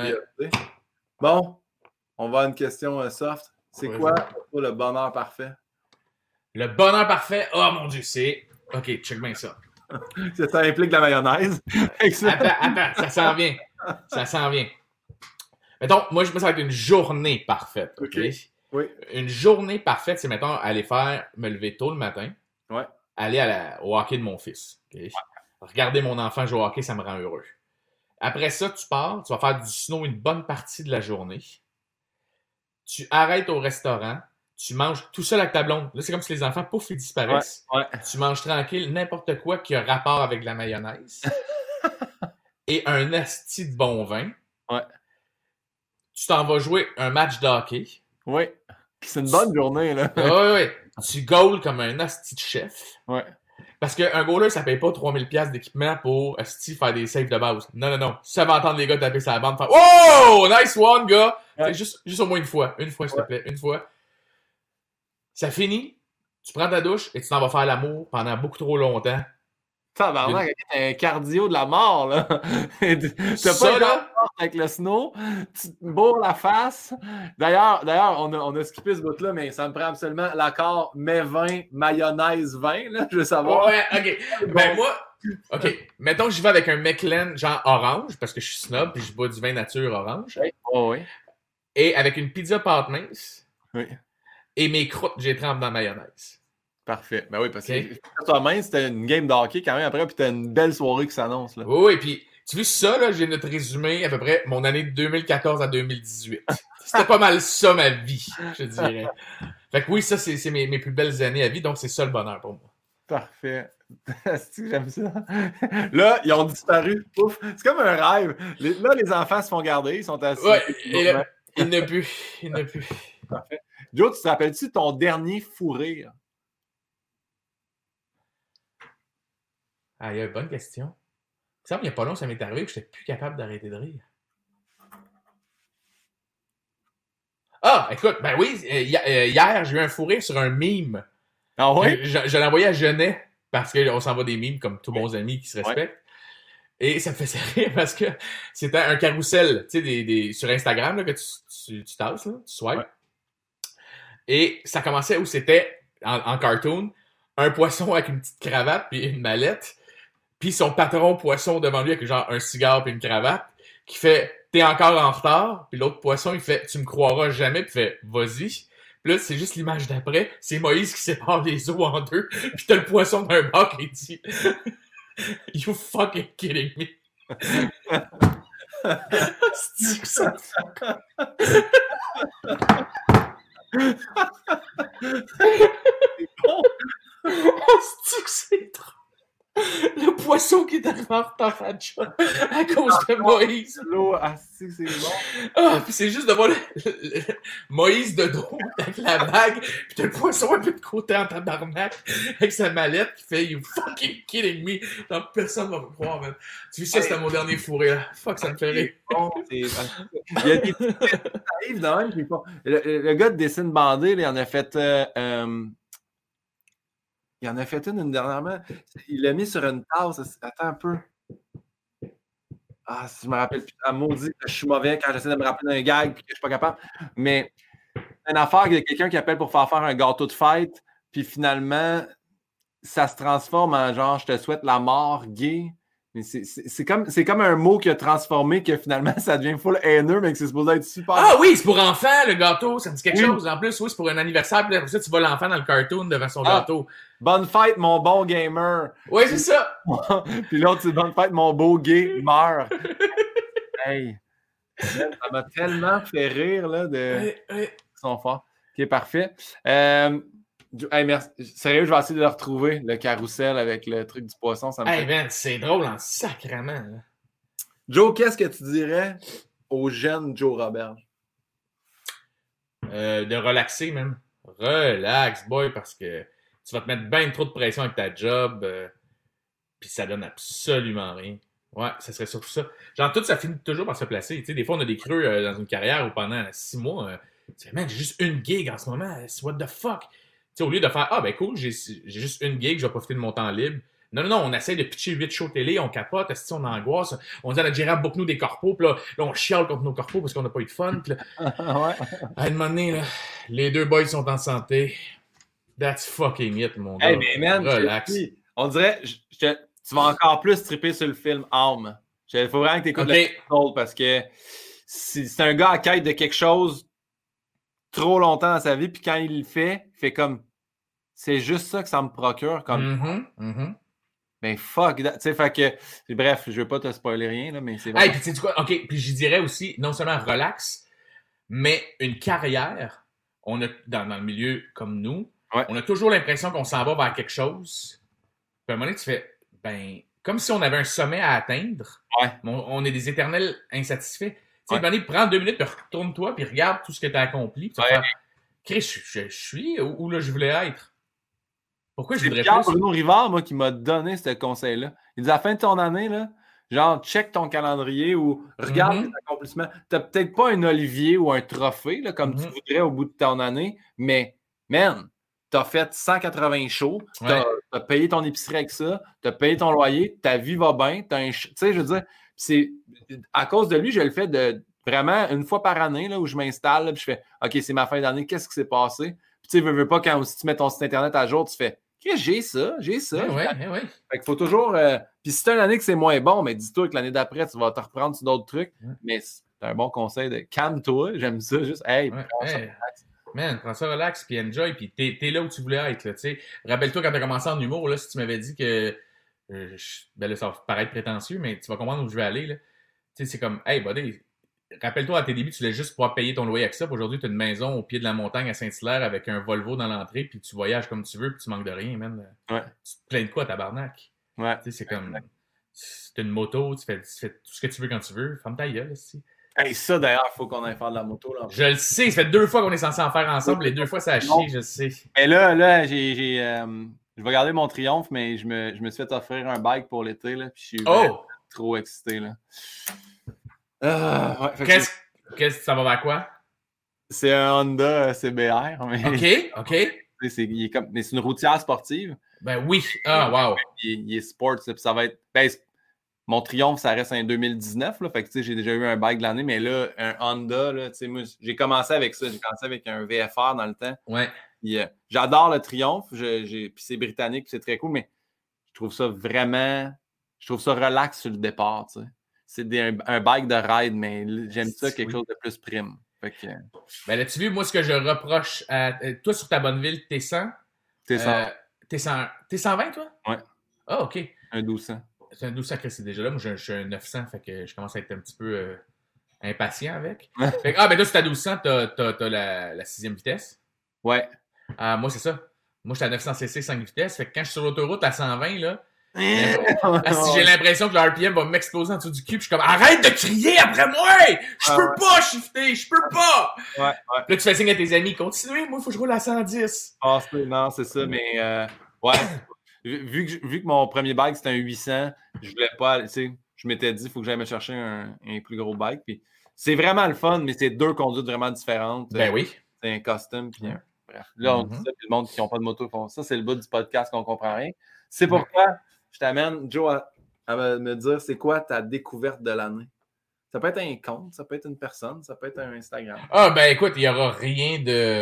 Bon, on va à une question soft. C'est quoi pour le bonheur parfait? Le bonheur parfait? Oh mon Dieu, c'est... OK, check bien ça. Ça implique de la mayonnaise. Attends, ça s'en vient. Ça s'en vient. Mettons, moi, je me ça va être une journée parfaite. OK? Oui. Une journée parfaite, c'est, mettons, me lever tôt le matin. Ouais. Aller au hockey de mon fils. Okay? Regarder mon enfant jouer au hockey, ça me rend heureux. Après ça, tu pars, tu vas faire du snow une bonne partie de la journée. Tu arrêtes au restaurant. Tu manges tout seul avec ta blonde. Là, c'est comme si les enfants, pouf, ils disparaissent. Tu manges tranquille n'importe quoi qui a rapport avec la mayonnaise. Et un asti de bon vin. Ouais. Tu t'en vas jouer un match de hockey. Oui. C'est une bonne journée, là. Oui. Tu goals comme un asti de chef. Ouais. Parce qu'un goaler, ça paye pas 3000$ d'équipement pour asti faire des saves de base. Non. Ça va entendre les gars taper sur la bande, faire « Oh! Nice one, gars! Ouais. » Juste au moins une fois. Une fois, s'il te plaît. Une fois. Ça finit, tu prends ta douche et tu t'en vas faire l'amour pendant beaucoup trop longtemps. Tabarnak, t'as un cardio de la mort, là. T'as pas là avec le snow, tu te bourres la face. D'ailleurs, on a skippé ce bout-là, mais ça me prend absolument l'accord mais vin, mayonnaise, vin, là, je veux savoir. Ouais, OK. Ben moi, OK, mettons que j'y vais avec un Macallan genre orange, parce que je suis snob et je bois du vin nature orange. Oui. Et avec une pizza pâte mince. Oui. Et mes croûtes, j'ai trempé dans la mayonnaise. Parfait. Ben oui, parce que toi mince, c'était une game de hockey quand même après, puis t'as une belle soirée qui s'annonce, là. Oui, puis tu vois ça, là, j'ai notre résumé à peu près mon année de 2014 à 2018. C'était pas mal ça, ma vie, je dirais. Fait que oui, ça, c'est mes plus belles années à vie, donc c'est ça le bonheur pour moi. Parfait. J'aime ça. Là, ils ont disparu. Ouf. C'est comme un rêve. Là, les enfants se font garder, ils sont assis. Ouais, et là, il n'a plus. Parfait. Joe, tu te rappelles-tu de ton dernier fou rire? Ah, il y a une bonne question. Il semble qu'il n'y a pas long, ça m'est arrivé que je n'étais plus capable d'arrêter de rire. Ah, écoute, ben oui, hier, j'ai eu un fou rire sur un meme. Ah ouais? Je l'ai envoyé à Genet, parce qu'on s'envoie des memes comme tous bons amis qui se respectent. Et ça me faisait rire parce que c'était un carrousel, tu sais, sur Instagram, là, que tu tasses, là, tu swipes. Ouais. Et ça commençait où c'était, en cartoon, un poisson avec une petite cravate puis une mallette, puis son patron poisson devant lui avec genre un cigare puis une cravate, qui fait « T'es encore en retard », puis l'autre poisson, il fait « Tu me croiras jamais », puis fait « Vas-y ». Puis là, c'est juste l'image d'après, c'est Moïse qui sépare les eaux en deux, puis t'as le poisson d'un bac qui dit « You fucking kidding me ». C'est que ça c'est bon. C'est que c'est trop. Le poisson qui est arrivé en retard à job à cause de Moïse. L'eau, c'est bon. Ah, puis c'est juste de voir Moïse de dos avec la bague, puis t'as le poisson un peu de côté en tabarnak, avec sa mallette qui fait « You fucking kidding me! » Donc personne va me croire, man. Tu vois ça, c'était mon dernier fourré, là. Fuck, ça me fait rire. Bon, il y a des petites choses qui arrivent dans même. Le gars de Dessin Bandé, là, il en a fait... il en a fait une dernièrement. Il l'a mis sur une tasse. Attends un peu. Ah, si je me rappelle plus. Ah, maudit, je suis mauvais quand j'essaie de me rappeler d'un gag et que je suis pas capable. Mais une affaire, il y a quelqu'un qui appelle pour faire un gâteau de fête, puis finalement, ça se transforme en genre, je te souhaite la mort gay. Mais c'est comme un mot qui a transformé, que finalement, ça devient full haineux, mais que c'est supposé être super. Ah oui, c'est pour enfants, le gâteau. Ça me dit quelque chose. En plus, oui, c'est pour un anniversaire. Puis après ça, tu vois l'enfant dans le cartoon devant son gâteau. Bonne fête, mon bon gamer. Oui, c'est ça. Puis l'autre, c'est bonne fête, mon beau gay meurt. Hey, ça m'a tellement fait rire, là, de son fort. Ok, parfait. Hey, merci. Sérieux, je vais essayer de le retrouver, le carrousel avec le truc du poisson. Ça me Hey, fait... man, c'est drôle en sacrement. Là. Joe, qu'est-ce que tu dirais au jeune Joe Roberge? De relaxer, même. Relax, boy, parce que tu vas te mettre bien trop de pression avec ta job, puis ça donne absolument rien. Ouais, ça serait surtout ça. Genre, tout ça finit toujours par se placer. Tu sais, des fois, on a des creux dans une carrière où pendant 6 mois, tu sais, man, j'ai juste une gig en ce moment. What the fuck? Tu sais, au lieu de faire, ah, ben cool, j'ai juste une gig, je vais profiter de mon temps libre. Non, on essaie de pitcher 8 shows télé, on capote, on angoisse, on dit à notre gérant, book-nous des corpos, puis là, on chiale contre nos corpos parce qu'on n'a pas eu de fun. Puis là, à un moment donné, là, les deux boys sont en santé. That's fucking it, mon gars. Hey, mais man, relax. On dirait, tu vas encore plus triper sur le film Arm. Il faut vraiment que tu écoutes le parce que c'est un gars à quête de quelque chose trop longtemps dans sa vie, puis quand il le fait, il fait comme, c'est juste ça que ça me procure, comme, ben fuck, tu sais, fait que, bref, je veux pas te spoiler rien, là, mais c'est vrai. Hey, puis tu sais quoi, ok, puis j'y dirais aussi, non seulement relax, mais une carrière, on a, dans le milieu comme nous, on a toujours l'impression qu'on s'en va vers quelque chose, puis à un moment donné, tu fais, ben, comme si on avait un sommet à atteindre, on est des éternels insatisfaits. Tu sais, à un moment donné, prends 2 minutes, puis retourne-toi, puis regarde tout ce que tu as accompli, puis tu vas faire, Chris, je suis où là je voulais être. Pourquoi je voudrais plus? C'est Bruno Rivard, moi, qui m'a donné ce conseil-là. Il dit, à la fin de ton année, là, genre, check ton calendrier ou regarde tes accomplissements. T'as peut-être pas un Olivier ou un trophée, là, comme tu voudrais au bout de ton année, mais, man, t'as fait 180 shows, t'as payé ton épicerie avec ça, t'as payé ton loyer, ta vie va bien, tu sais, je veux dire, c'est à cause de lui, je le fais de vraiment une fois par année, là, où je m'installe, là, puis je fais, OK, c'est ma fin d'année, qu'est-ce qui s'est passé? Puis tu sais, veux pas, quand aussi tu mets ton site Internet à jour, tu fais, j'ai ça. Ouais. Fait qu'il faut toujours. Puis si c'est une année que c'est moins bon, mais dis-toi que l'année d'après, tu vas te reprendre sur d'autres trucs. Mais c'est un bon conseil de calme-toi. J'aime ça. Juste, hey, prends ça relax. Man, prends ça relax, puis enjoy, puis t'es là où tu voulais être. Là, rappelle-toi quand t'as commencé en humour, là, si tu m'avais dit que. Ben là, ça va paraître prétentieux, mais tu vas comprendre où je vais aller. Là. C'est comme, hey, buddy. Rappelle-toi, à tes débuts, tu voulais juste pouvoir payer ton loyer avec ça. Aujourd'hui, tu as une maison au pied de la montagne à Saint-Hilaire avec un Volvo dans l'entrée, puis tu voyages comme tu veux, puis tu manques de rien, man. Tu te plains de quoi, tabarnak? C'est comme... C'est une moto, tu fais tout ce que tu veux quand tu veux. Ferme ta gueule, aussi. Hey, ça, d'ailleurs, il faut qu'on aille faire de la moto. Là. Je le sais, ça fait 2 fois qu'on est censé en faire ensemble. Les 2 fois, ça a chié, je sais. Mais là, je vais garder mon triomphe, mais je me suis fait offrir un bike pour l'été, là, puis je suis trop excité, là. Qu'est-ce que ça va vers quoi? C'est un Honda CBR. Mais... OK. Mais c'est une routière sportive. Ben oui. Ah, wow. Il est sport, puis ça va être... Ben, mon triomphe, ça reste en 2019. Là, fait que j'ai déjà eu un bike de l'année, mais là, un Honda, là, moi, j'ai commencé avec ça. J'ai commencé avec un VFR dans le temps. Ouais. Puis, j'adore le triomphe. Puis c'est britannique, puis c'est très cool, mais je trouve ça vraiment... Je trouve ça relax sur le départ, tu sais. C'est un bike de ride, mais j'aime ça, quelque chose de plus prime. Fait que... Ben là-tu vu, moi, ce que je reproche à... Toi, sur ta bonne ville, t'es 100? T'es 100. T'es 120, toi? Ouais. Ah, OK. Un 1200. C'est un 1200, c'est déjà là. Moi, je suis un 900, fait que je commence à être un petit peu impatient avec. Fait que, ben toi, sur ta 1200, t'as la 6e vitesse. Ouais. Moi, c'est ça. Moi, j'étais à 900cc 5 vitesses. Fait que quand je suis sur l'autoroute à 120, là, Si j'ai l'impression que le RPM va m'exploser en dessous du cul, puis je suis comme, arrête de crier après moi! Je peux pas shifter, je peux pas! Ouais. Là, tu fais signe à tes amis, continuez, moi, il faut que je roule à 110. Non, c'est ça, mais ouais. Vu que mon premier bike, c'était un 800, je voulais pas, tu sais, je m'étais dit, il faut que j'aille me chercher un plus gros bike. Puis c'est vraiment le fun, mais c'est deux conduites vraiment différentes. Ben oui. C'est un custom, puis bref. Là, on dit ça, puis le monde qui n'a pas de moto font ça. C'est le bout du podcast qu'on comprend rien. C'est pourquoi je t'amène, Joe, à me dire, c'est quoi ta découverte de l'année? Ça peut être un compte, ça peut être une personne, ça peut être un Instagram. Ah, ben écoute, il n'y aura rien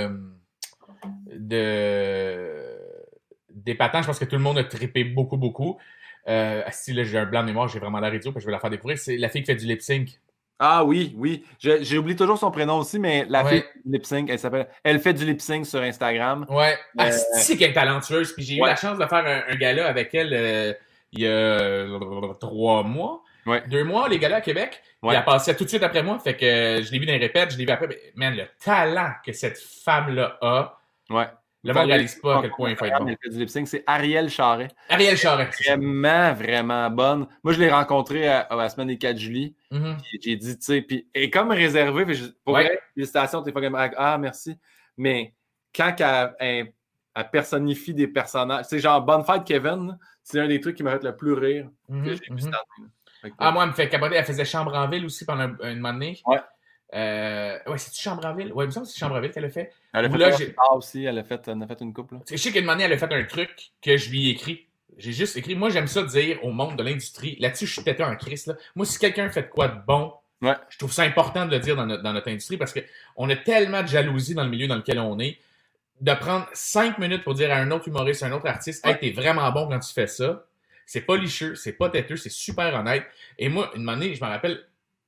d'épatant. Je pense que tout le monde a trippé beaucoup, beaucoup. Si là, j'ai un blanc de mémoire, j'ai vraiment l'air idiot, parce que je vais la faire découvrir. C'est la fille qui fait du lip sync. Ah oui. J'ai oublié toujours son prénom aussi, mais la fille lip sync, elle fait du lip sync sur Instagram. Ouais. C'est qu'elle est talentueuse. Puis j'ai eu la chance de faire un gala avec elle il y a 3 mois. Ouais. 2 mois, les galas à Québec. Ouais. Elle a passé tout de suite après moi. Fait que je l'ai vu dans les répètes, je l'ai vu après. Mais, man, le talent que cette femme-là a. Ouais. Le monde ne réalise pas à quel point il faut être bon. Elle fait du lip sync, c'est Ariel Charret. Ariel Charret. Vraiment, vraiment bonne. Moi, je l'ai rencontrée à la semaine des 4 juillet. Mm-hmm. J'ai dit, tu sais, puis elle est comme réservée. Pour vrai, félicitations, t'es pas comme, ah, merci. Mais quand elle personnifie des personnages, c'est genre Bonne Fête Kevin, c'est un des trucs qui m'a fait le plus rire que j'ai vu cette année. Moi, elle me fait capoter. Elle faisait Chambre en ville aussi pendant une année. Ouais. C'est-tu Chambre en ville? Ouais, il me semble que c'est Chambre en ville qu'elle a fait. Elle a fait aussi, elle a fait une couple. Je sais qu'une année, elle a fait un truc que je lui ai écrit. J'ai juste écrit. Moi, j'aime ça dire au monde de l'industrie. Là-dessus, je suis pété en crise. Là. Moi, si quelqu'un fait de quoi de bon, je trouve ça important de le dire dans notre industrie parce qu'on a tellement de jalousie dans le milieu dans lequel on est. De prendre 5 minutes pour dire à un autre humoriste, à un autre artiste, hey, t'es vraiment bon quand tu fais ça. C'est pas licheux, c'est pas têteux, c'est super honnête. Et moi, une année, je me rappelle,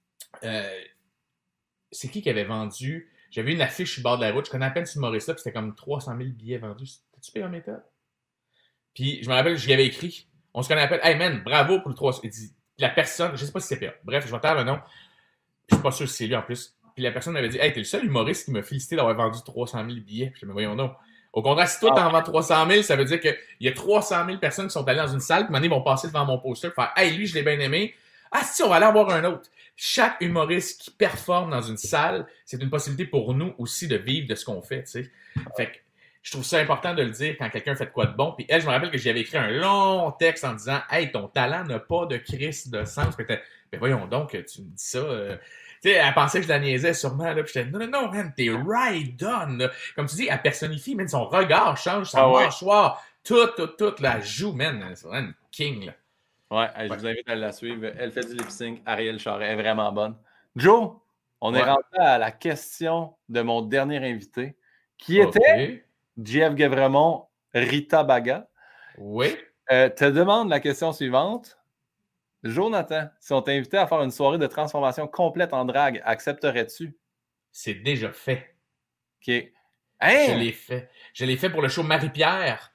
c'est qui avait vendu? J'avais une affiche sur le bord de la route, je connais à peine ce humoriste-là, puis c'était comme 300 000 billets vendus. T'as-tu payé en méthode? Puis je me rappelle, je lui avais écrit, on se connaît à peine, hey man, bravo pour le 300. Il dit, la personne, je sais pas si c'est payé. Bref, je vais taire le nom. Je suis pas sûr si c'est lui en plus. Puis la personne m'avait dit, hey, t'es le seul humoriste qui m'a félicité d'avoir vendu 300 000 billets. Puis je me dis, voyons donc. Au contraire, si toi t'en vends 300 000, ça veut dire qu'il y a 300 000 personnes qui sont allées dans une salle, puis ils vont passer devant mon poster, faire, hey, lui, je l'ai bien aimé. Ah, si, on va aller en voir un autre. Chaque humoriste qui performe dans une salle, c'est une possibilité pour nous aussi de vivre de ce qu'on fait, tu sais. Fait que je trouve ça important de le dire quand quelqu'un fait de quoi de bon. Puis elle, je me rappelle que j'avais écrit un long texte en disant, hey, ton talent n'a pas de crise de sens. Puis ben voyons donc, tu me dis ça. Tu sais, elle pensait que je la niaisais sûrement, là. Puis j'étais, non, man, t'es right on, là. Comme tu dis, elle personnifie, man, son regard change, son mâchoire, tout, la joue, man. C'est vraiment une king, là. Ouais, je vous invite à la suivre. Elle fait du lip sync. Ariel Charret est vraiment bonne. Joe, on est rentré à la question de mon dernier invité, qui était Jeff Guévremont, Rita Baga. Oui. Te demande la question suivante. Jonathan, si on t'invitait à faire une soirée de transformation complète en drague, accepterais-tu? C'est déjà fait. OK. Hein? Je l'ai fait pour le show Marie-Pierre.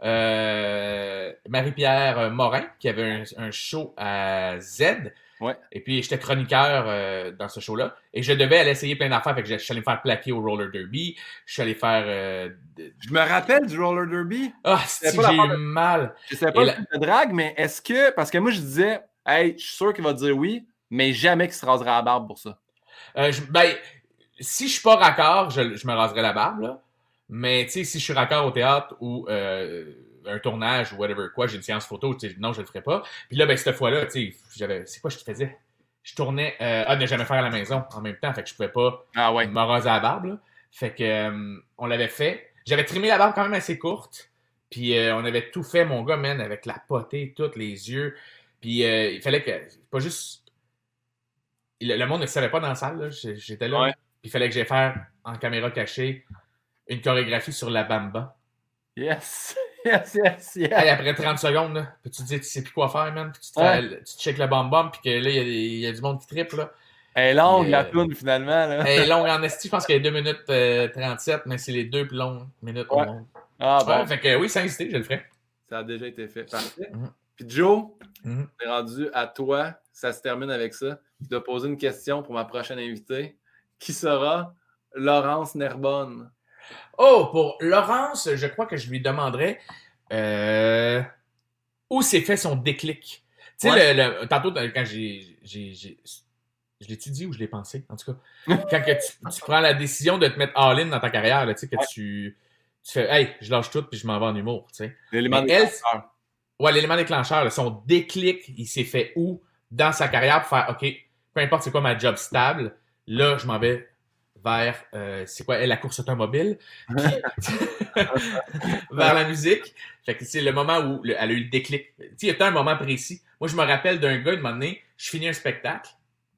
Marie-Pierre Morin, qui avait un show à Z. Ouais. Et puis, j'étais chroniqueur dans ce show-là. Et je devais aller essayer plein d'affaires. Fait que je suis allé me faire plaquer au roller derby. Je suis allé faire... Je me rappelle du roller derby. Ah, j'ai eu mal. Je sais pas le drague, mais est-ce que... Parce que moi, je disais, hey, je suis sûr qu'il va dire oui, mais jamais qu'il se rasera la barbe pour ça. Si je suis pas raccord, je me raserai la barbe, là. Mais, tu sais, si je suis raccord au théâtre ou un tournage ou whatever quoi, j'ai une séance photo, tu sais, non, je le ferai pas. Puis là, cette fois-là, tu sais, c'est quoi je te faisais? Je tournais ne jamais faire à la maison en même temps, fait que je pouvais pas me raser la barbe, là. Fait que on l'avait fait. J'avais trimé la barbe quand même assez courte. Puis on avait tout fait, mon gars, man, avec la potée, tous les yeux. Puis il fallait que... Pas juste... Le monde ne savait pas dans la salle, là. J'étais là. Puis il fallait que j'aille faire, en caméra cachée, une chorégraphie sur la bamba. Yes! Hey, après 30 secondes, là, tu te dis, tu sais plus quoi faire, man. Puis tu checkes le bam-bam, puis que là, il y a du monde qui triple, là. Elle est longue, la toune, finalement, là. Elle est longue en esti, je pense qu'elle est 2 minutes 37, mais c'est les 2 plus longues minutes au monde. Ah, bon. Fait que oui, c'est incité, je le ferai. Ça a déjà été fait. Parfait. Puis Joe, c'est rendu à toi. Ça se termine avec ça. Je dois poser une question pour ma prochaine invitée, qui sera Laurence Nerbonne. Oh, pour Laurence, je crois que je lui demanderais où s'est fait son déclic. Tu sais, Ouais. tantôt, quand je l'ai-tu dit ou je l'ai pensé, en tout cas? Quand que tu prends la décision de te mettre all-in dans ta carrière, là, tu sais, que Ouais. tu fais, hey, je lâche tout puis je m'en vais en humour, tu sais. L'élément Mais elle, déclencheur. ouais, l'élément déclencheur, là, son déclic, il s'est fait où dans sa carrière pour faire, OK, peu importe c'est quoi ma job stable, là, je m'en vais vers, c'est quoi, la course automobile, puis vers la musique. Fait que c'est le moment où elle a eu le déclic. Tu sais, il y a un moment précis. Moi, je me rappelle d'un gars, de un moment donné, je finis un spectacle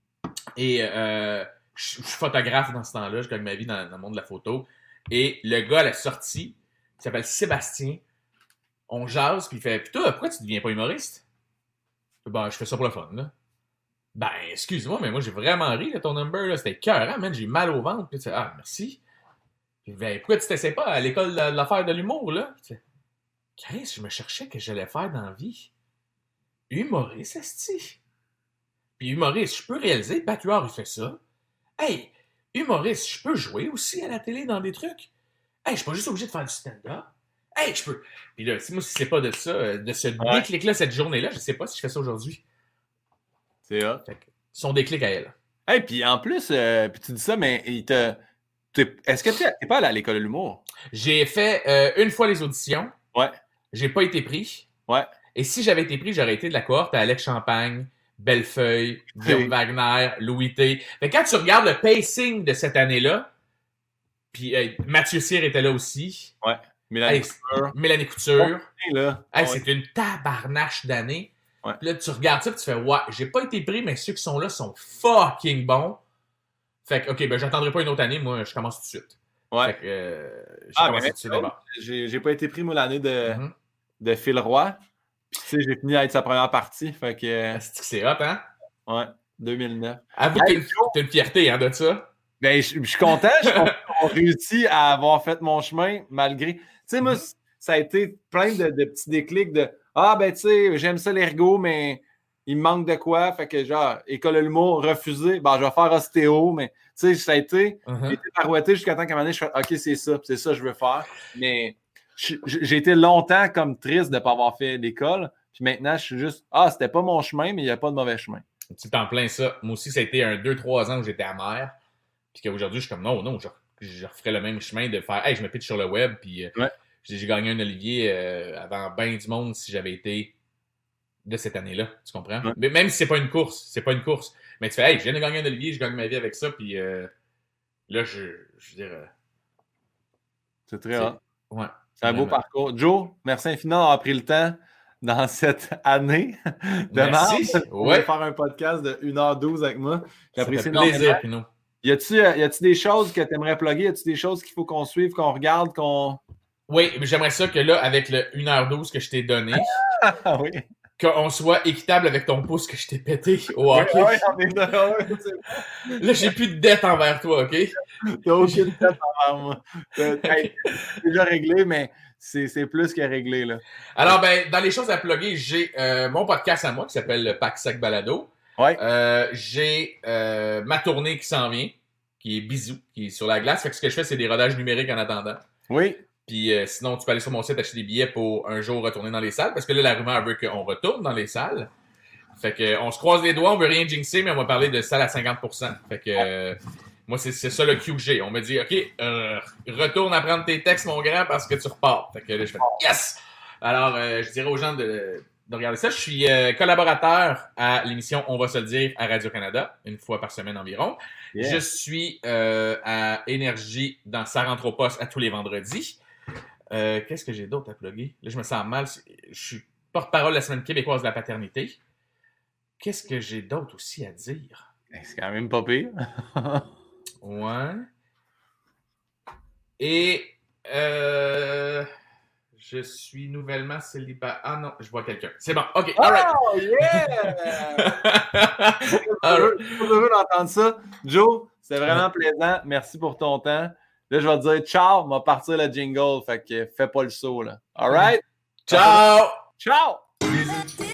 et je suis photographe dans ce temps-là, je gagne ma vie dans le monde de la photo. Et le gars à la sortie, il s'appelle Sébastien, on jase, puis il fait, puis toi, pourquoi tu deviens pas humoriste? Ben, je fais ça pour le fun, là. Ben, excuse-moi, mais moi, j'ai vraiment ri de ton number, là. C'était cœur, man. J'ai eu mal au ventre. Puis tu sais, ah, merci. Puis, ben, pourquoi tu t'essayes pas à l'école de l'affaire de l'humour, là? Tu sais, Chris, je me cherchais que j'allais faire dans la vie. Humoriste, esti. Puis humoriste, je peux réaliser, Batuard, il fait ça. Hey, humoriste, je peux jouer aussi à la télé dans des trucs. Hey, je suis pas juste obligé de faire du stand-up. Hey, je peux. Puis là, moi, si c'est pas de ça, de ce déclic-là, cette journée-là, je sais pas si je fais ça aujourd'hui. C'est hot. Fait que, son déclic à elle. Hey, puis en plus, puis tu dis ça, mais est-ce que t'es pas allé à l'école de l'humour? J'ai fait une fois les auditions. Ouais. J'ai pas été pris. Ouais. Et si j'avais été pris, j'aurais été de la cohorte à Alex Champagne, Bellefeuille, Guillaume Wagner, Louis T. Fait que quand tu regardes le pacing de cette année-là, puis Mathieu Cyr était là aussi. Ouais. Mélanie Couture. Mélanie Couture. Là. Hey, c'est une tabarnache d'année. Ouais. Puis là, tu regardes ça, puis tu fais, ouais, j'ai pas été pris, mais ceux qui sont là sont fucking bons. Fait que, OK, ben, j'attendrai pas une autre année, moi, je commence tout de suite. Ouais. Fait que, j'ai commencé tout de suite d'abord. J'ai pas été pris, moi, l'année de Phil Roy. Puis, tu sais, j'ai fini à être sa première partie. Fait que. C'est hot, hein? Ouais, 2009. Avoue que t'as une fierté, hein, de ça. Ben, je suis content. On réussit à avoir fait mon chemin, malgré. Tu sais, moi, ça a été plein de petits déclics de ah, ben, tu sais, j'aime ça l'ergo, mais il me manque de quoi. Fait que, genre, école de l'humour, refusé. Ben, je vais faire ostéo, mais, tu sais, ça a été. J'ai été parouetté jusqu'à temps qu'à un moment donné, je fais OK, c'est ça que je veux faire. Mais j'ai été longtemps comme triste de ne pas avoir fait l'école. Puis maintenant, je suis juste ah, c'était pas mon chemin, mais il n'y a pas de mauvais chemin. Tu t'en plains ça. Moi aussi, ça a été 2-3 ans où j'étais amer. Puis qu'aujourd'hui, je suis comme non, je referais le même chemin de faire hey, je me pitch sur le web, puis j'ai gagné un Olivier avant ben du monde si j'avais été de cette année-là. Tu comprends? Ouais. Mais même si c'est pas une course. Mais tu fais hey, je viens de gagner un Olivier, je gagne ma vie avec ça, puis là, je veux dire. C'est très rare. Ouais. C'est un beau parcours. Joe, merci infiniment d'avoir pris le temps dans cette année de mars pour faire un podcast de 1h12 avec moi. J'apprécie plaisir, Pinot. Y a-tu des choses que tu aimerais plugger? Y a-tu des choses qu'il faut qu'on suive, qu'on regarde, qu'on... Oui, mais j'aimerais ça que là, avec le 1h12 que je t'ai donné, oui. qu'on soit équitable avec ton pouce que je t'ai pété au hockey. Là, j'ai plus de dette envers toi, OK? T'as aucune dette envers moi. C'est déjà réglé, mais c'est plus que réglé, là. Alors, ben, dans les choses à plugger, j'ai mon podcast à moi qui s'appelle le Pack Sec Balado. Ouais. J'ai ma tournée qui s'en vient, qui est Bisous, qui est sur la glace. Fait que ce que je fais, c'est des rodages numériques en attendant. Oui. Puis sinon, tu peux aller sur mon site acheter des billets pour un jour retourner dans les salles. Parce que là, la rumeur veut qu'on retourne dans les salles. Fait que on se croise les doigts, on veut rien jinxer, mais on va parler de salles à 50%. Fait que moi, c'est ça le cue que j'ai. On me dit, OK, retourne à prendre tes textes, mon grand, parce que tu repars. Fait que là, je fais yes! Alors, je dirais aux gens de regarder ça. Je suis collaborateur à l'émission On va se le dire à Radio-Canada, une fois par semaine environ. Yeah. Je suis à Énergie dans Ça rentre au poste à tous les vendredis. Qu'est-ce que j'ai d'autre à plugger? Là, je me sens mal. Je suis porte-parole de la Semaine québécoise de la paternité. Qu'est-ce que j'ai d'autre aussi à dire? C'est quand même pas pire. Ouais. Et je suis nouvellement célibataire. Ah non, je vois quelqu'un. C'est bon, OK, all right. Oh, yeah! Je suis heureux d'entendre ça. Joe, c'était vraiment plaisant. Merci pour ton temps. Là, je vais te dire ciao, on va partir le jingle. Fait que fais pas le saut, là. All right? Ciao! Ciao! Bisous.